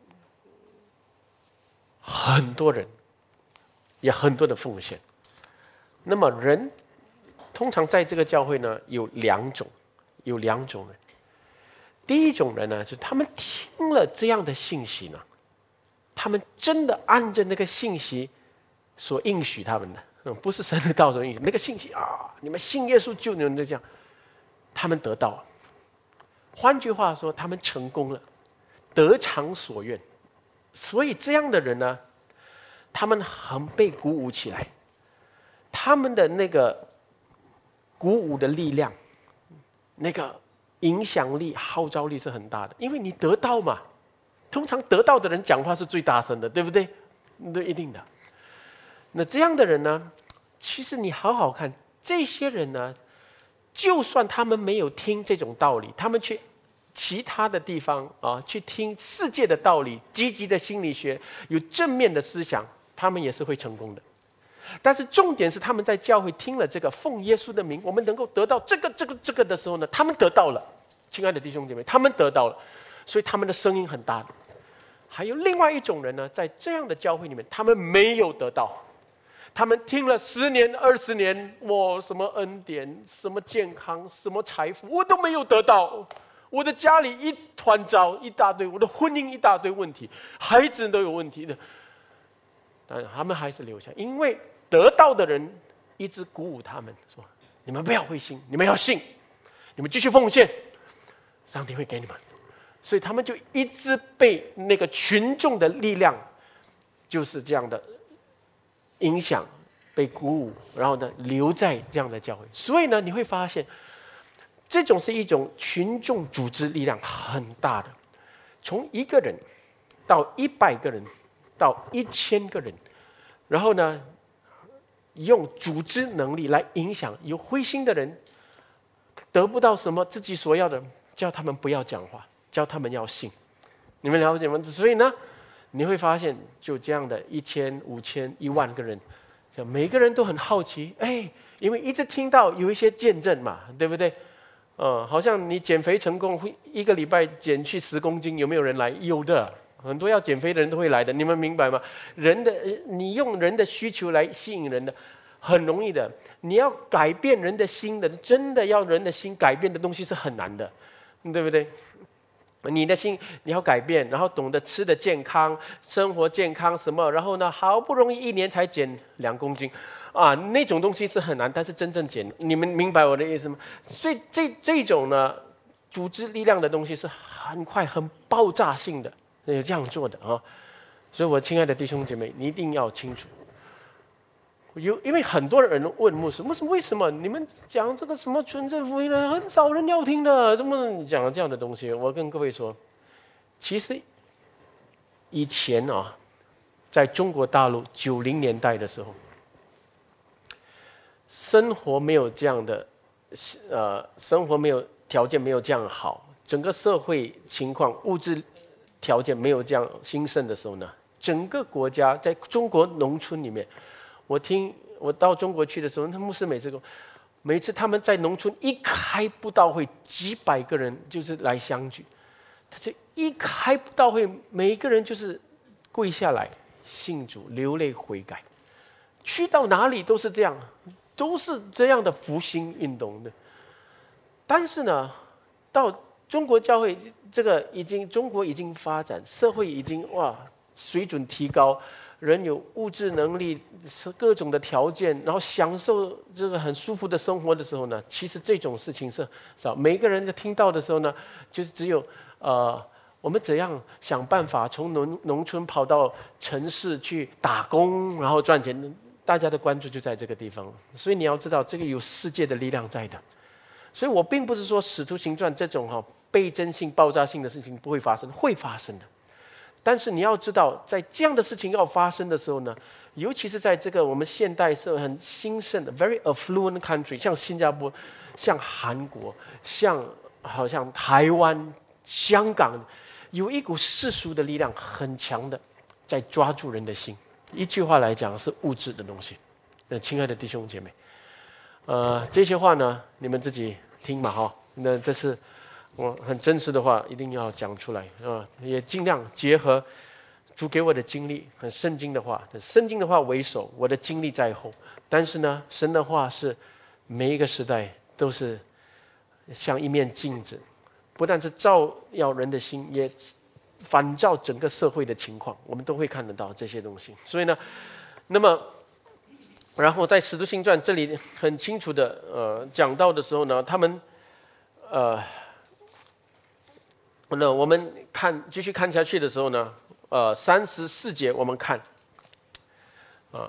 很多人，也很多的奉献。那么人通常在这个教会呢，有两种，有两种人。第一种人呢，就是他们听了这样的信息呢，他们真的按着那个信息所应许他们的，嗯，不是神的道所应许那个信息啊，你们信耶稣救你们的这样，他们得到了。换句话说，他们成功了，得偿所愿。所以这样的人呢，他们很被鼓舞起来，他们的那个鼓舞的力量，那个影响力、号召力是很大的，因为你得到嘛。通常得到的人讲话是最大声的，对不对？那一定的。那这样的人呢，其实你好好看，这些人呢，就算他们没有听这种道理，他们去其他的地方啊，去听世界的道理，积极的心理学，有正面的思想，他们也是会成功的。但是重点是，他们在教会听了这个奉耶稣的名，我们能够得到这个、这个、这个的时候呢，他们得到了，亲爱的弟兄姐妹，他们得到了，所以他们的声音很大的。还有另外一种人呢，在这样的教会里面，他们没有得到。他们听了十年、二十年，我什么恩典、什么健康、什么财富，我都没有得到。我的家里一团糟，一大堆；我的婚姻一大堆问题，孩子都有问题的。但他们还是留下，因为得到的人一直鼓舞他们说：“你们不要灰心，你们要信，你们继续奉献，上帝会给你们。”所以他们就一直被那个群众的力量，就是这样的影响，被鼓舞，然后呢留在这样的教会。所以呢，你会发现，这种是一种群众组织力量很大的，从一个人到一百个人，到一千个人，然后呢，用组织能力来影响有灰心的人，得不到什么自己所要的，叫他们不要讲话，叫他们要信。你们了解吗？所以呢，你会发现，就这样的一千、五千、一万个人，每个人都很好奇，哎，因为一直听到有一些见证嘛，对不对？呃，好像你减肥成功，一个礼拜减去十公斤，有没有人来？有的，很多要减肥的人都会来的，你们明白吗？人的，你用人的需求来吸引人的，很容易的。你要改变人的心的，真的要人的心改变的东西是很难的，对不对？你的心你要改变，然后懂得吃的健康，生活健康什么，然后呢，好不容易一年才减两公斤，啊，那种东西是很难，但是真正减，你们明白我的意思吗？所以这这种呢，组织力量的东西是很快、很爆炸性的，有这样做的啊。所以我亲爱的弟兄姐妹，你一定要清楚。有，因为很多人问牧师，牧师为什么你们讲这个什么纯正福音呢？很少人要听的，怎么讲这样的东西？我跟各位说，其实以前啊，在中国大陆九零年代的时候， 生活没有这样的，呃，生活没有条件没有这样好，整个社会情况、物质条件没有这样兴盛的时候呢，整个国家在中国农村里面，我听我到中国去的时候，那牧师每次跟我每次他们在农村一开布道会，几百个人就是来相聚，他就一开布道会，每一个人就是跪下来信主，流泪悔改，去到哪里都是这样，都是这样的复兴运动的。但是呢，到中国教会这个已经中国已经发展，社会已经哇水准提高。人有物质能力，各种的条件，然后享受这个很舒服的生活的时候呢，其实这种事情是少。每一个人听到的时候呢，就是只有呃，我们怎样想办法从农农村跑到城市去打工，然后赚钱，大家的关注就在这个地方。所以你要知道，这个有世界的力量在的。所以我并不是说《使徒行传》这种哈、哦、倍增性、爆炸性的事情不会发生，会发生的。但是你要知道，在这样的事情要发生的时候呢，尤其是在这个我们现代社会很兴盛的 very affluent country， 像新加坡、像韩国、像好像台湾、香港，有一股世俗的力量很强的，在抓住人的心。一句话来讲，是物质的东西。那亲爱的弟兄姐妹，呃，这些话呢，你们自己听嘛哈。那这是。我很真实的话一定要讲出来啊、呃，也尽量结合主给我的经历，很圣经的话，圣经的话为首，我的经历在后。但是呢，神的话是每一个时代都是像一面镜子，不但是照耀人的心，也反照整个社会的情况，我们都会看得到这些东西。所以呢，那么然后在《使徒行传》这里很清楚的呃讲到的时候呢，他们呃。那我们看继续看下去的时候呢，呃，三十四节我们看，啊、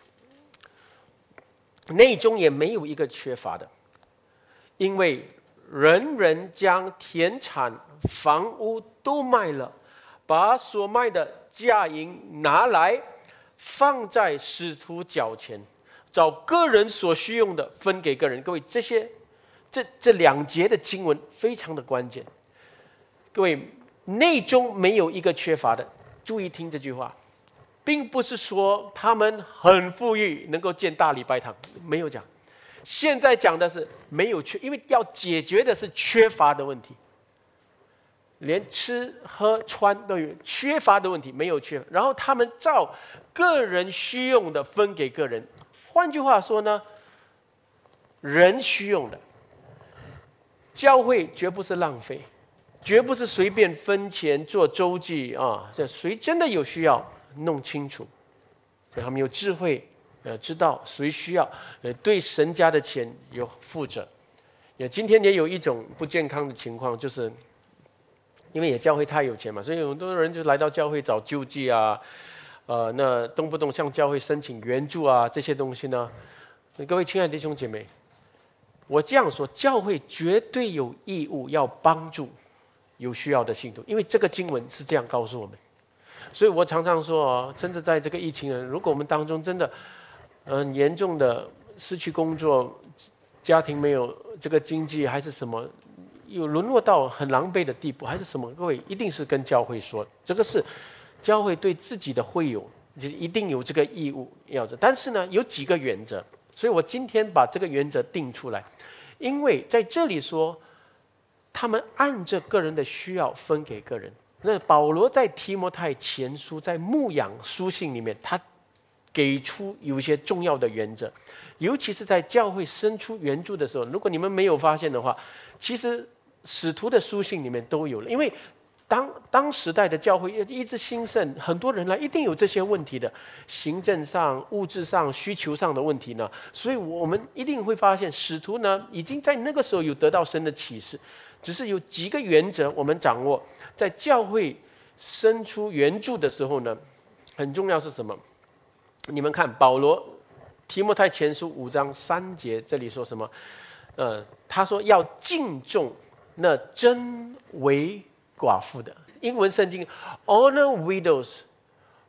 呃，内中也没有一个缺乏的，因为人人将田产房屋都卖了，把所卖的价银拿来，放在使徒脚前，找个人所需用的分给个人。各位，这些这这两节的经文非常的关键。各位，内中没有一个缺乏的，注意听这句话，并不是说他们很富裕，能够建大礼拜堂，没有讲。现在讲的是没有缺，因为要解决的是缺乏的问题，连吃喝穿都有缺乏的问题，没有缺乏。然后他们照个人需用的分给个人，换句话说呢，人需用的，教会绝不是浪费。绝不是随便分钱做周记啊！这谁真的有需要，弄清楚，所以他们有智慧，呃，知道谁需要，呃，对神家的钱有负责。也今天也有一种不健康的情况，就是因为也教会太有钱嘛，所以很多人就来到教会找救济啊，呃，那动不动向教会申请援助啊，这些东西呢，各位亲爱的弟兄姐妹，我这样说，教会绝对有义务要帮助有需要的信徒，因为这个经文是这样告诉我们。所以我常常说啊，甚至在这个疫情人，如果我们当中真的很、呃、严重的失去工作，家庭没有这个经济，还是什么，有沦落到很狼狈的地步，还是什么，各位一定是跟教会说，这个是教会对自己的会友就一定有这个义务要的。但是呢，有几个原则，所以我今天把这个原则定出来，因为在这里说。他们按着个人的需要分给个人。那保罗在提摩太前书在牧养书信里面，他给出有一些重要的原则，尤其是在教会伸出援助的时候，如果你们没有发现的话，其实使徒的书信里面都有了。因为当当时代的教会一直兴盛，很多人来，一定有这些问题的，行政上、物质上、需求上的问题呢。所以我们一定会发现，使徒呢已经在那个时候有得到神的启示。只是有几个原则我们掌握，在教会伸出援助的时候呢，很重要是什么？你们看保罗提摩太前书五章三节，这里说什么？呃，他说要敬重那真为寡妇的。英文圣经 honor widows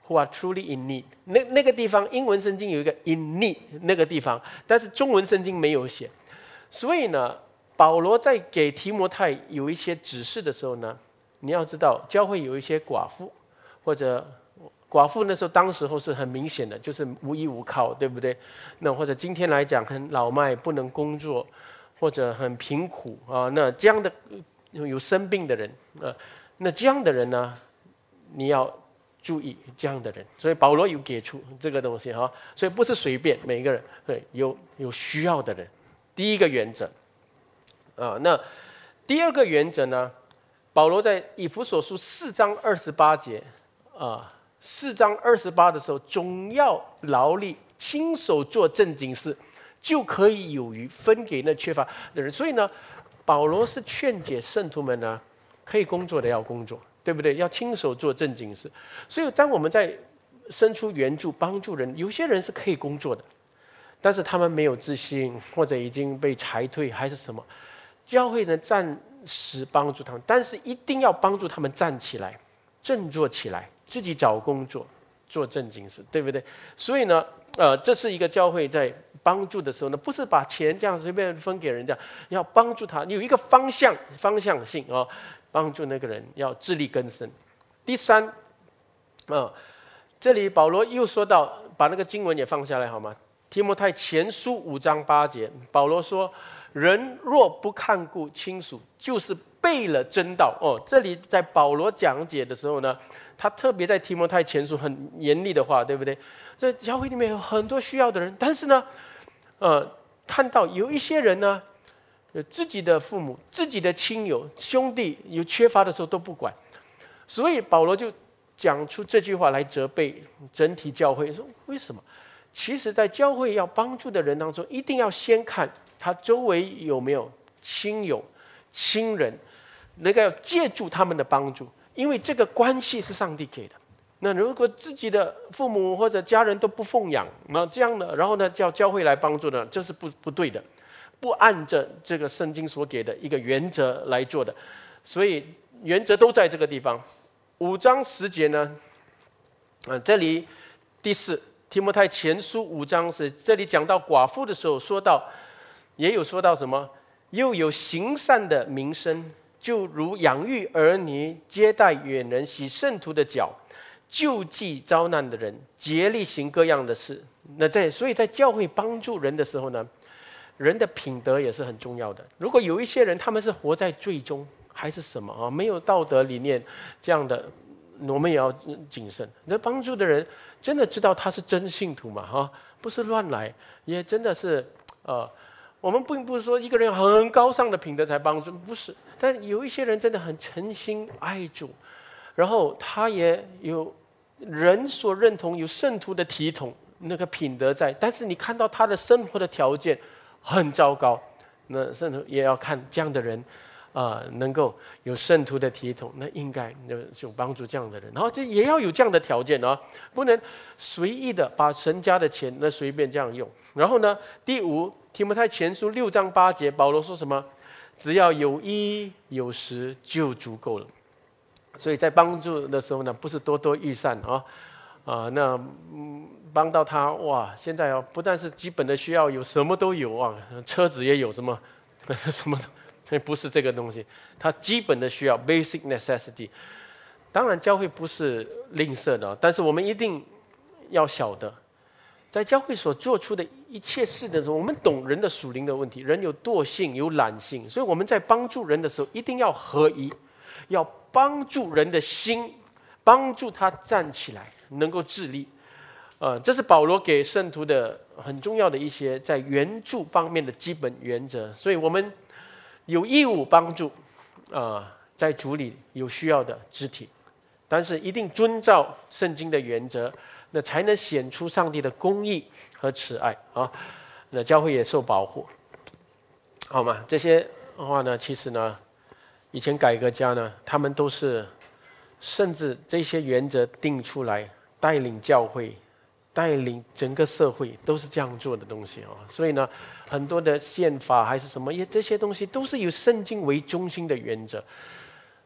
who are truly in need。那那个地方，英文圣经有一个 in need 那个地方，但是中文圣经没有写。所以呢，保罗在给提摩太有一些指示的时候呢，你要知道，教会有一些寡妇，或者寡妇那时候当时候是很明显的，就是无依无靠，对不对？那或者今天来讲，很老迈不能工作，或者很贫苦啊，那这样的有生病的人，呃，那这样的人呢，你要注意这样的人。所以保罗有给出这个东西哈，所以不是随便每一个人，对，有有需要的人。第一个原则啊，那第二个原则呢？保罗在以弗所书四章二十八节啊，四章二十八的时候，总要劳力，亲手做正经事，就可以有余分给那缺乏的人。所以呢，保罗是劝解圣徒们呢，可以工作的要工作，对不对？要亲手做正经事。所以当我们在伸出援助帮助人，有些人是可以工作的，但是他们没有自信，或者已经被裁退还是什么，教会呢暂时帮助他们，但是一定要帮助他们站起来，振作起来，自己找工作，做正经事，对不对？所以呢，呃，这是一个教会在帮助的时候呢，不是把钱这样随便分给人家，要帮助他有一个方向、方向性啊、哦，帮助那个人要自力更生。第三，啊、呃，这里保罗又说到，把那个经文也放下来好吗？提摩太前书五章八节，保罗说：“人若不看顾亲属，就是背了真道。”哦，这里在保罗讲解的时候呢，他特别在提摩太前书很严厉的话，对不对？在教会里面有很多需要的人，但是呢，呃，看到有一些人呢，自己的父母、自己的亲友、兄弟有缺乏的时候都不管，所以保罗就讲出这句话来责备整体教会，说为什么？其实，在教会要帮助的人当中，一定要先看他周围有没有亲友、亲人，能够借助他们的帮助，因为这个关系是上帝给的。那如果自己的父母或者家人都不奉养，那这样的，然后呢，叫教会来帮助呢，这是不不对的，不按着这个圣经所给的一个原则来做的。所以原则都在这个地方。五章十节呢，呃，这里第四。提摩太前书五章是这里讲到寡妇的时候，说到也有说到什么，又有行善的名声，就如养育儿女、接待远人、洗圣徒的脚、救济遭难的人、竭力行各样的事。那在所以在教会帮助人的时候呢，人的品德也是很重要的。如果有一些人他们是活在罪中还是什么啊，没有道德理念这样的，我们也要谨慎。那帮助的人真的知道他是真信徒嘛？哈，不是乱来，也真的是，呃，我们并不是说一个人很高尚的品德才帮助，不是。但有一些人真的很诚心爱主，然后他也有人所认同有圣徒的体统那个品德在，但是你看到他的生活的条件很糟糕，那圣徒也要看这样的人。啊、呃，能够有圣徒的体统，那应该就帮助这样的人，然后这也要有这样的条件啊，不能随意的把神家的钱那随便这样用。然后呢，第五，提摩太前书六章八节，保罗说什么？只要有衣有食就足够了。所以在帮助的时候呢，不是多多益善啊，啊、呃，那嗯帮到他哇，现在啊，不但是基本的需要有什么都有啊，车子也有什么什么。不是这个东西，它基本的需要 basic necessity。当然，教会不是吝啬的，但是我们一定要晓得，在教会所做出的一切事的时候，我们懂人的属灵的问题，人有惰性，有懒性，所以我们在帮助人的时候，一定要合一，要帮助人的心，帮助他站起来，能够自立。呃，这是保罗给圣徒的很重要的一些在援助方面的基本原则，所以我们有义务帮助，啊、呃，在主里有需要的肢体，但是一定遵照圣经的原则，那才能显出上帝的公义和慈爱啊。那教会也受保护，好吗？这些话呢，其实呢，以前改革家呢，他们都是，甚至这些原则定出来，带领教会。带领整个社会都是这样做的东西啊，所以呢，很多的宪法还是什么，也这些东西都是以圣经为中心的原则。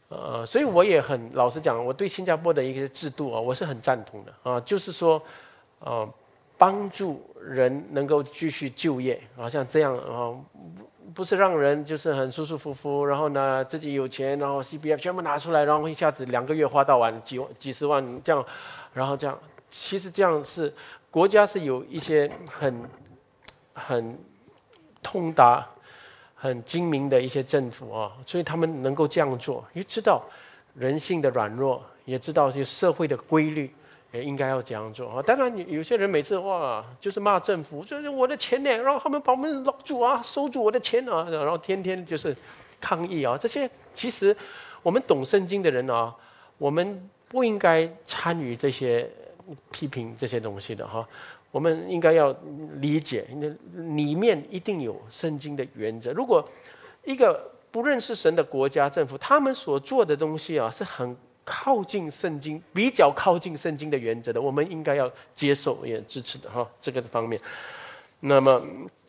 呃，所以我也很老实讲，我对新加坡的一些制度啊，我是很赞同的啊，就是说，呃，帮助人能够继续就业，好像这样啊，不是让人就是很舒舒服服，然后呢自己有钱，然后 C P F 全部拿出来，然后一下子两个月花到完几几十万这样，然后这样，其实这样是国家是有一些很很通达。很精明的一些政府啊，所以他们能够这样做，因为知道人性的软弱，也知道就社会的规律，也应该要这样做啊。当然，有些人每次哇，就是骂政府，就是我的钱呢，然后他们把我们 lock 住啊，收住我的钱啊，然后天天就是抗议啊。这些其实我们懂圣经的人啊，我们不应该参与这些批评这些东西的哈。我们应该要理解，里面一定有圣经的原则。如果一个不认识神的国家政府，他们所做的东西啊，是很靠近圣经、比较靠近圣经的原则的，我们应该要接受也支持的哈。这个方面，那么，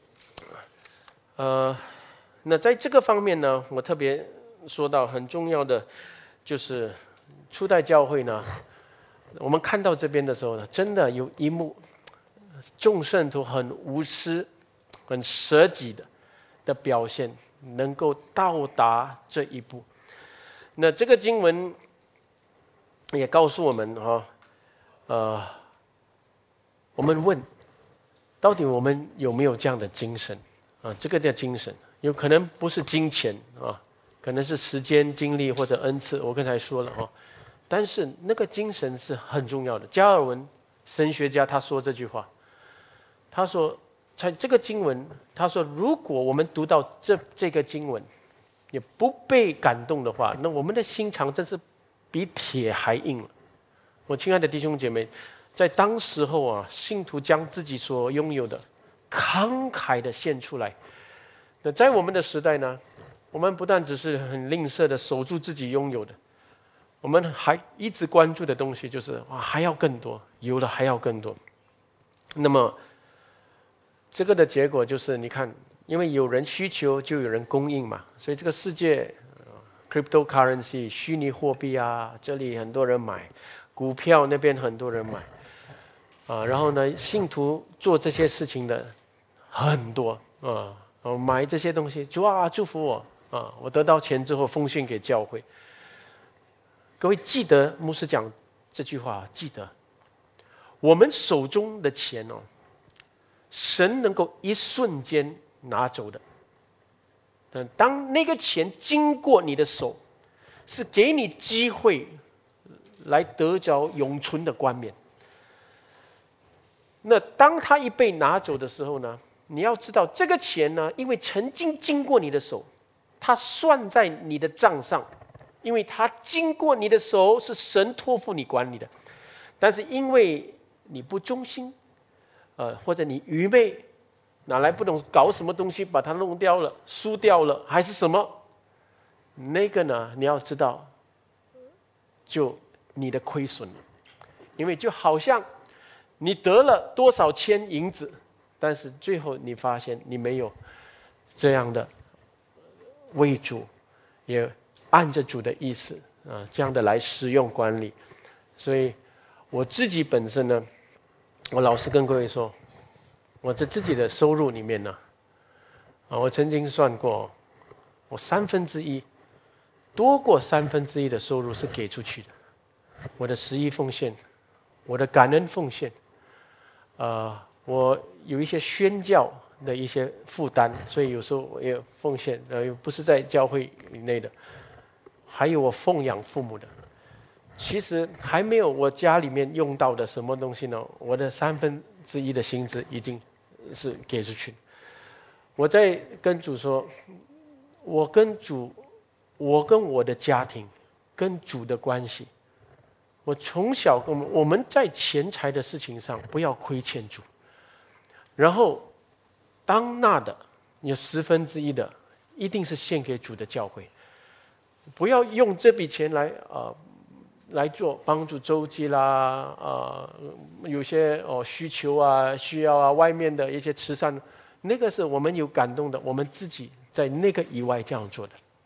呃，那在这个方面呢，我特别说到很重要的，就是初代教会呢，我们看到这边的时候呢，真的有一幕。众圣徒很无私、很舍己的的表现，能够到达这一步。那这个经文也告诉我们哈，呃，我们问，到底我们有没有这样的精神啊？这个叫精神，有可能不是金钱啊，可能是时间、精力或者恩赐。我刚才说了哈，但是那个精神是很重要的。加尔文神学家他说这句话。他说，在这个经文，他说，如果我们读到这这个经文，也不被感动的话，那我们的心肠真是比铁还硬了。我亲爱的弟兄姐妹，在当时候啊，信徒将自己所拥有的慷慨的献出来。那在我们的时代呢，我们不但只是很吝啬的守住自己拥有的，我们还一直关注的东西就是哇，还要更多，有的还要更多。那么。这个的结果就是，你看，因为有人需求，就有人供应嘛，所以这个世界、呃、，cryptocurrency 虚拟货币啊，这里很多人买，股票那边很多人买，啊，然后呢，信徒做这些事情的很多啊，买这些东西，主啊，祝福我啊，我得到钱之后奉献给教会。各位记得牧师讲这句话，记得，我们手中的钱哦。神能够一瞬间拿走的，但当那个钱经过你的手，是给你机会来得着永存的冠冕。那当他一被拿走的时候呢，你要知道这个钱呢，因为曾经经过你的手，它算在你的账上，因为它经过你的手是神托付你管理的，但是因为你不忠心。呃，或者你愚昧，哪来不懂搞什么东西，把它弄掉了、输掉了，还是什么？那个呢，你要知道，就你的亏损了，因为就好像你得了多少千银子，但是最后你发现你没有这样的为主，也按着主的意思啊，这样的来使用管理。所以我自己本身呢。我老实跟各位说，我在自己的收入里面呢，啊，我曾经算过，我三分之一，多过三分之一的收入是给出去的。我的十一奉献，我的感恩奉献，呃，我有一些宣教的一些负担，所以有时候我也奉献，呃，不是在教会以内的，还有我奉养父母的。其实还没有我家里面用到的什么东西呢？我的三分之一的薪资已经是给出去。我在跟主说，我跟主，我跟我的家庭，跟主的关系，我从小跟我们我们在钱财的事情上不要亏欠主。然后，当纳的有十分之一的，一定是献给主的教会，不要用这笔钱来啊。呃来做帮助周济啦，啊、呃，有些哦需求啊、需要啊，外面的一些慈善，那个是我们有感动的，我们自己在那个以外这样做的，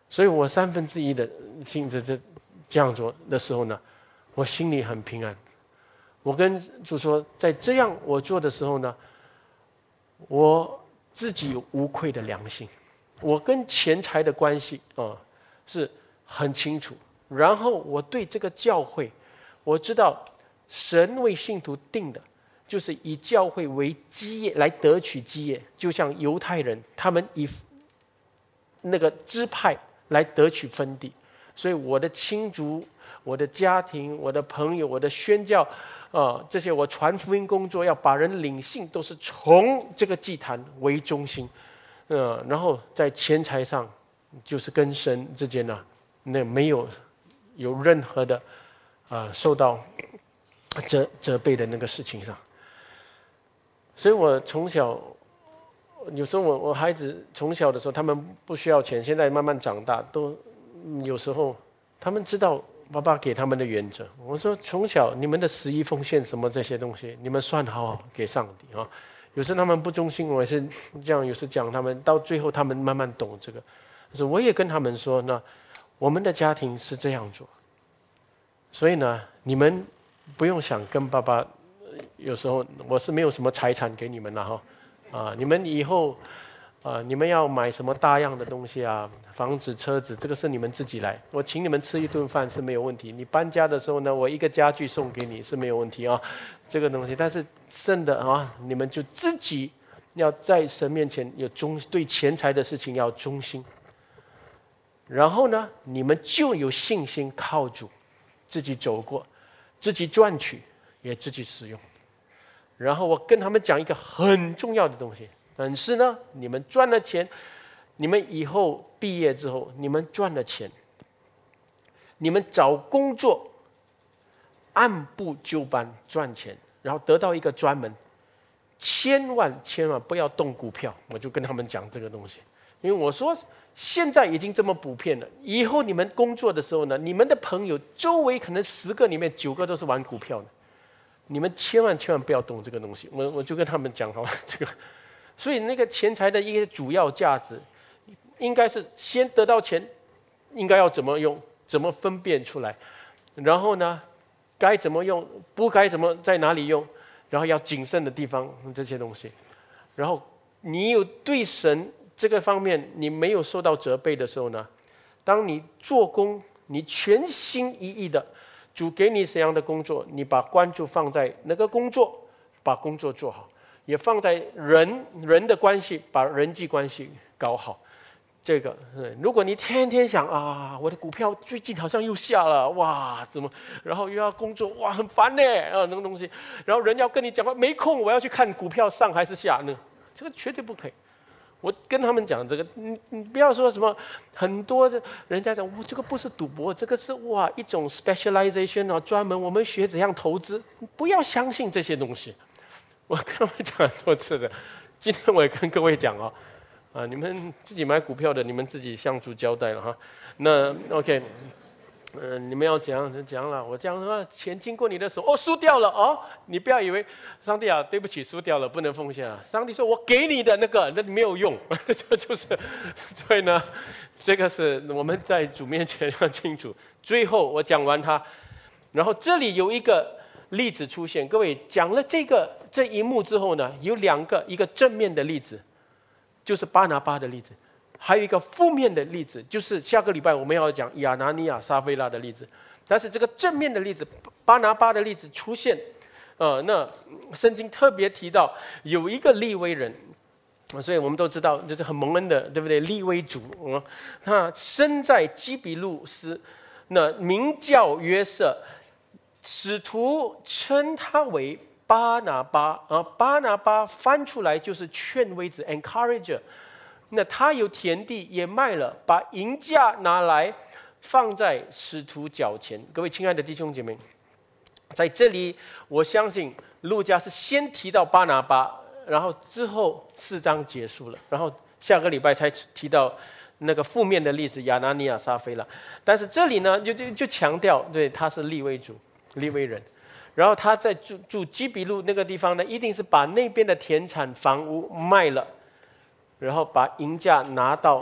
所以我三分之一的信这这这样做的时候呢，我心里很平安。我跟主说，在这样我做的时候呢，我自己有无愧的良心，我跟钱财的关系啊、呃、是很清楚。然后我对这个教会，我知道神为信徒定的，就是以教会为基业来得取基业，就像犹太人他们以那个支派来得取分地。所以我的亲族、我的家庭、我的朋友、我的宣教，呃，这些我传福音工作要把人领信，都是从这个祭坛为中心，呃，然后在钱财上，就是跟神之间呢、啊，那没有有任何的啊、呃、受到责责备的那个事情上。所以我从小，有时候我我孩子从小的时候，他们不需要钱，现在慢慢长大，都有时候他们知道爸爸给他们的原则。我说从小你们的十一奉献什么这些东西，你们算好好给上帝啊。有时候他们不忠心，我也是这样，有时讲他们到最后他们慢慢懂这个。可是我也跟他们说，那我们的家庭是这样做，所以呢，你们不用想跟爸爸。有时候我是没有什么财产给你们了哈，啊，你们以后啊，你们要买什么大样的东西啊，房子、车子，这个是你们自己来。我请你们吃一顿饭是没有问题。你搬家的时候呢，我一个家具送给你是没有问题啊，这个东西。但是剩的啊，你们就自己要在神面前有忠，对钱财的事情要忠心。然后呢，你们就有信心靠主，自己走过，自己赚取，也自己使用。然后我跟他们讲一个很重要的东西，但是呢，你们赚了钱，你们以后毕业之后，你们赚了钱，你们找工作，按部就班赚钱，然后得到一个专门，千万千万不要动股票。我就跟他们讲这个东西，因为我说现在已经这么普遍了，以后你们工作的时候呢，你们的朋友周围可能十个里面九个都是玩股票的。你们千万千万不要动这个东西，我我就跟他们讲好了这个，所以那个钱财的一个主要价值，应该是先得到钱，应该要怎么用，怎么分辨出来，然后呢，该怎么用，不该怎么在哪里用，然后要谨慎的地方这些东西，然后你有对神这个方面你没有受到责备的时候呢，当你做工，你全心一意的。主给你怎样的工作，你把关注放在那个工作，把工作做好，也放在人人的关系，把人际关系搞好。这个，如果你天天想啊，我的股票最近好像又下了，哇，怎么？然后又要工作，哇，很烦呢啊，那个东西。然后人要跟你讲话，没空，我要去看股票上还是下呢？这个绝对不可以。我跟他们讲这个，你你不要说什么很多人家讲，我、哦、这个不是赌博，这个是哇一种 specialization 啊，专门我们学怎样投资，不要相信这些东西。我跟他们讲很多次的，今天我也跟各位讲哦，啊，你们自己买股票的，你们自己向主交代了哈。那 OK。嗯、呃，你们要怎样就怎样了。我讲说钱经过你的手，哦，输掉了哦，你不要以为上帝啊，对不起，输掉了，不能奉献啊。上帝说我给你的那个，那没有用，这就是，所以呢，这个是我们在主面前要清楚。最后我讲完它，然后这里有一个例子出现，各位讲了这个这一幕之后呢，有两个，一个正面的例子，就是巴拿巴的例子。还有一个负面的例子，就是下个礼拜我们要讲亚拿尼亚、撒非拉的例子。但是这个正面的例子，巴拿巴的例子出现，呃，那圣经特别提到有一个利未人，所以我们都知道，就是很蒙恩的，对不对？利未族，嗯，他生在基比路斯，那名叫约瑟，使徒称他为巴拿巴啊，巴拿巴翻出来就是劝慰子 ，encourager。那他有田地也卖了，把银价拿来放在使徒脚前。各位亲爱的弟兄姐妹，在这里我相信路加是先提到巴拿巴，然后之后四章结束了，然后下个礼拜才提到那个负面的例子亚拿尼亚、撒非拉。但是这里呢，就就就强调，对，他是利未族、利未人。然后他在住住基比路那个地方呢，一定是把那边的田产房屋卖了。然后把银价拿到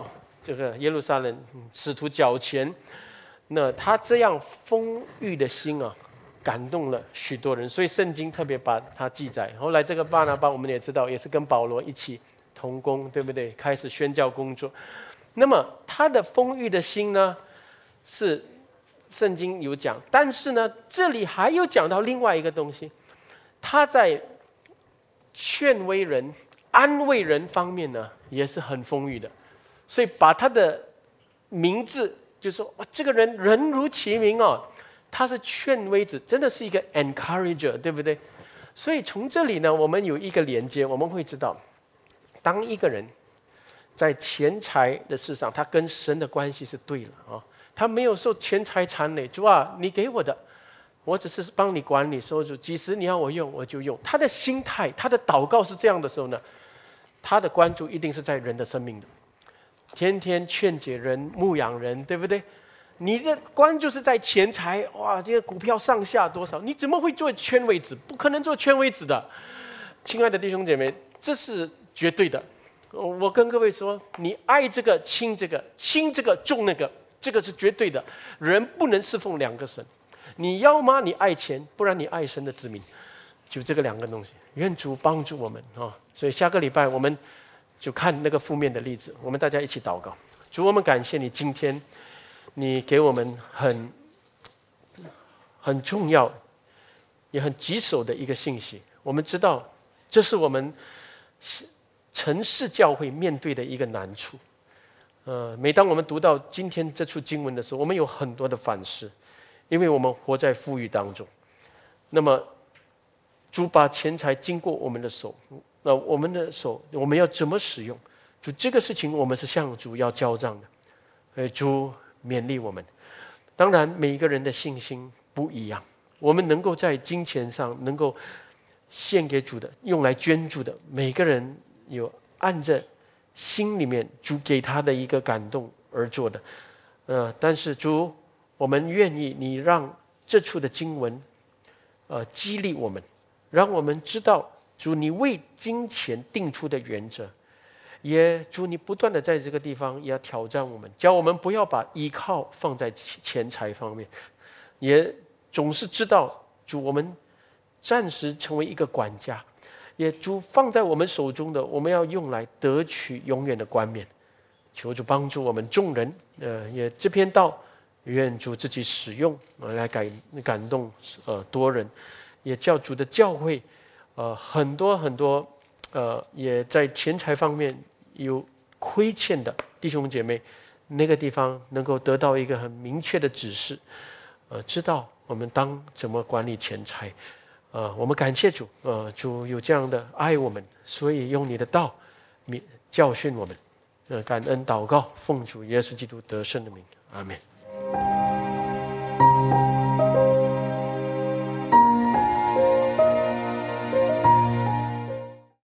这个耶路撒冷使徒脚前，那他这样丰裕的心啊，感动了许多人，所以圣经特别把它记载。后来这个巴拿巴我们也知道，也是跟保罗一起同工，对不对？开始宣教工作。那么他的丰裕的心呢，是圣经有讲，但是呢，这里还有讲到另外一个东西，他在劝慰人、安慰人方面呢，也是很丰裕的。所以把他的名字就说，哇，这个人人如其名哦，他是劝慰子，真的是一个 encourager， 对不对？所以从这里呢，我们有一个连接，我们会知道，当一个人在钱财的事上，他跟神的关系是对了啊、哦，他没有受钱财缠累，主啊，你给我的，我只是帮你管理收入，几时你要我用我就用。他的心态，他的祷告是这样的时候呢，他的关注一定是在人的生命的。天天劝解人、牧养人，对不对？你的关注是在钱财，哇，这个股票上下多少？你怎么会做劝慰子？不可能做劝慰子的，亲爱的弟兄姐妹，这是绝对的。我跟各位说，你爱这个轻这个，轻这个重那个，这个是绝对的。人不能侍奉两个神，你要吗？你爱钱，不然你爱神的子民，就这个两个东西。愿主帮助我们啊、哦！所以下个礼拜我们就看那个负面的例子，我们大家一起祷告。主，我们感谢你，今天你给我们很很重要也很棘手的一个信息。我们知道这是我们城市教会面对的一个难处。呃，每当我们读到今天这处经文的时候，我们有很多的反思，因为我们活在富裕当中。那么主把钱财经过我们的手，那我们的手我们要怎么使用？就这个事情，我们是向主要交账的。呃，主勉励我们。当然，每一个人的信心不一样，我们能够在金钱上能够献给主的，用来捐助的，每个人有按着心里面主给他的一个感动而做的。呃，但是主，我们愿意你让这处的经文，呃，激励我们，让我们知道主你为金钱定出的原则。也主你不断的在这个地方也要挑战我们，教我们不要把依靠放在钱财方面，也总是知道主我们暂时成为一个管家，也主放在我们手中的，我们要用来得取永远的冠冕。求主帮助我们众人，呃，也这篇道愿主自己使用，呃、来感感动呃多人，也叫主的教会，呃很多很多。呃，也在钱财方面有亏欠的弟兄姐妹，那个地方能够得到一个很明确的指示，呃，知道我们当怎么管理钱财。呃，我们感谢主，呃，主有这样的爱我们，所以用你的道教训我们。呃，感恩祷告，奉主耶稣基督得胜的名，阿们。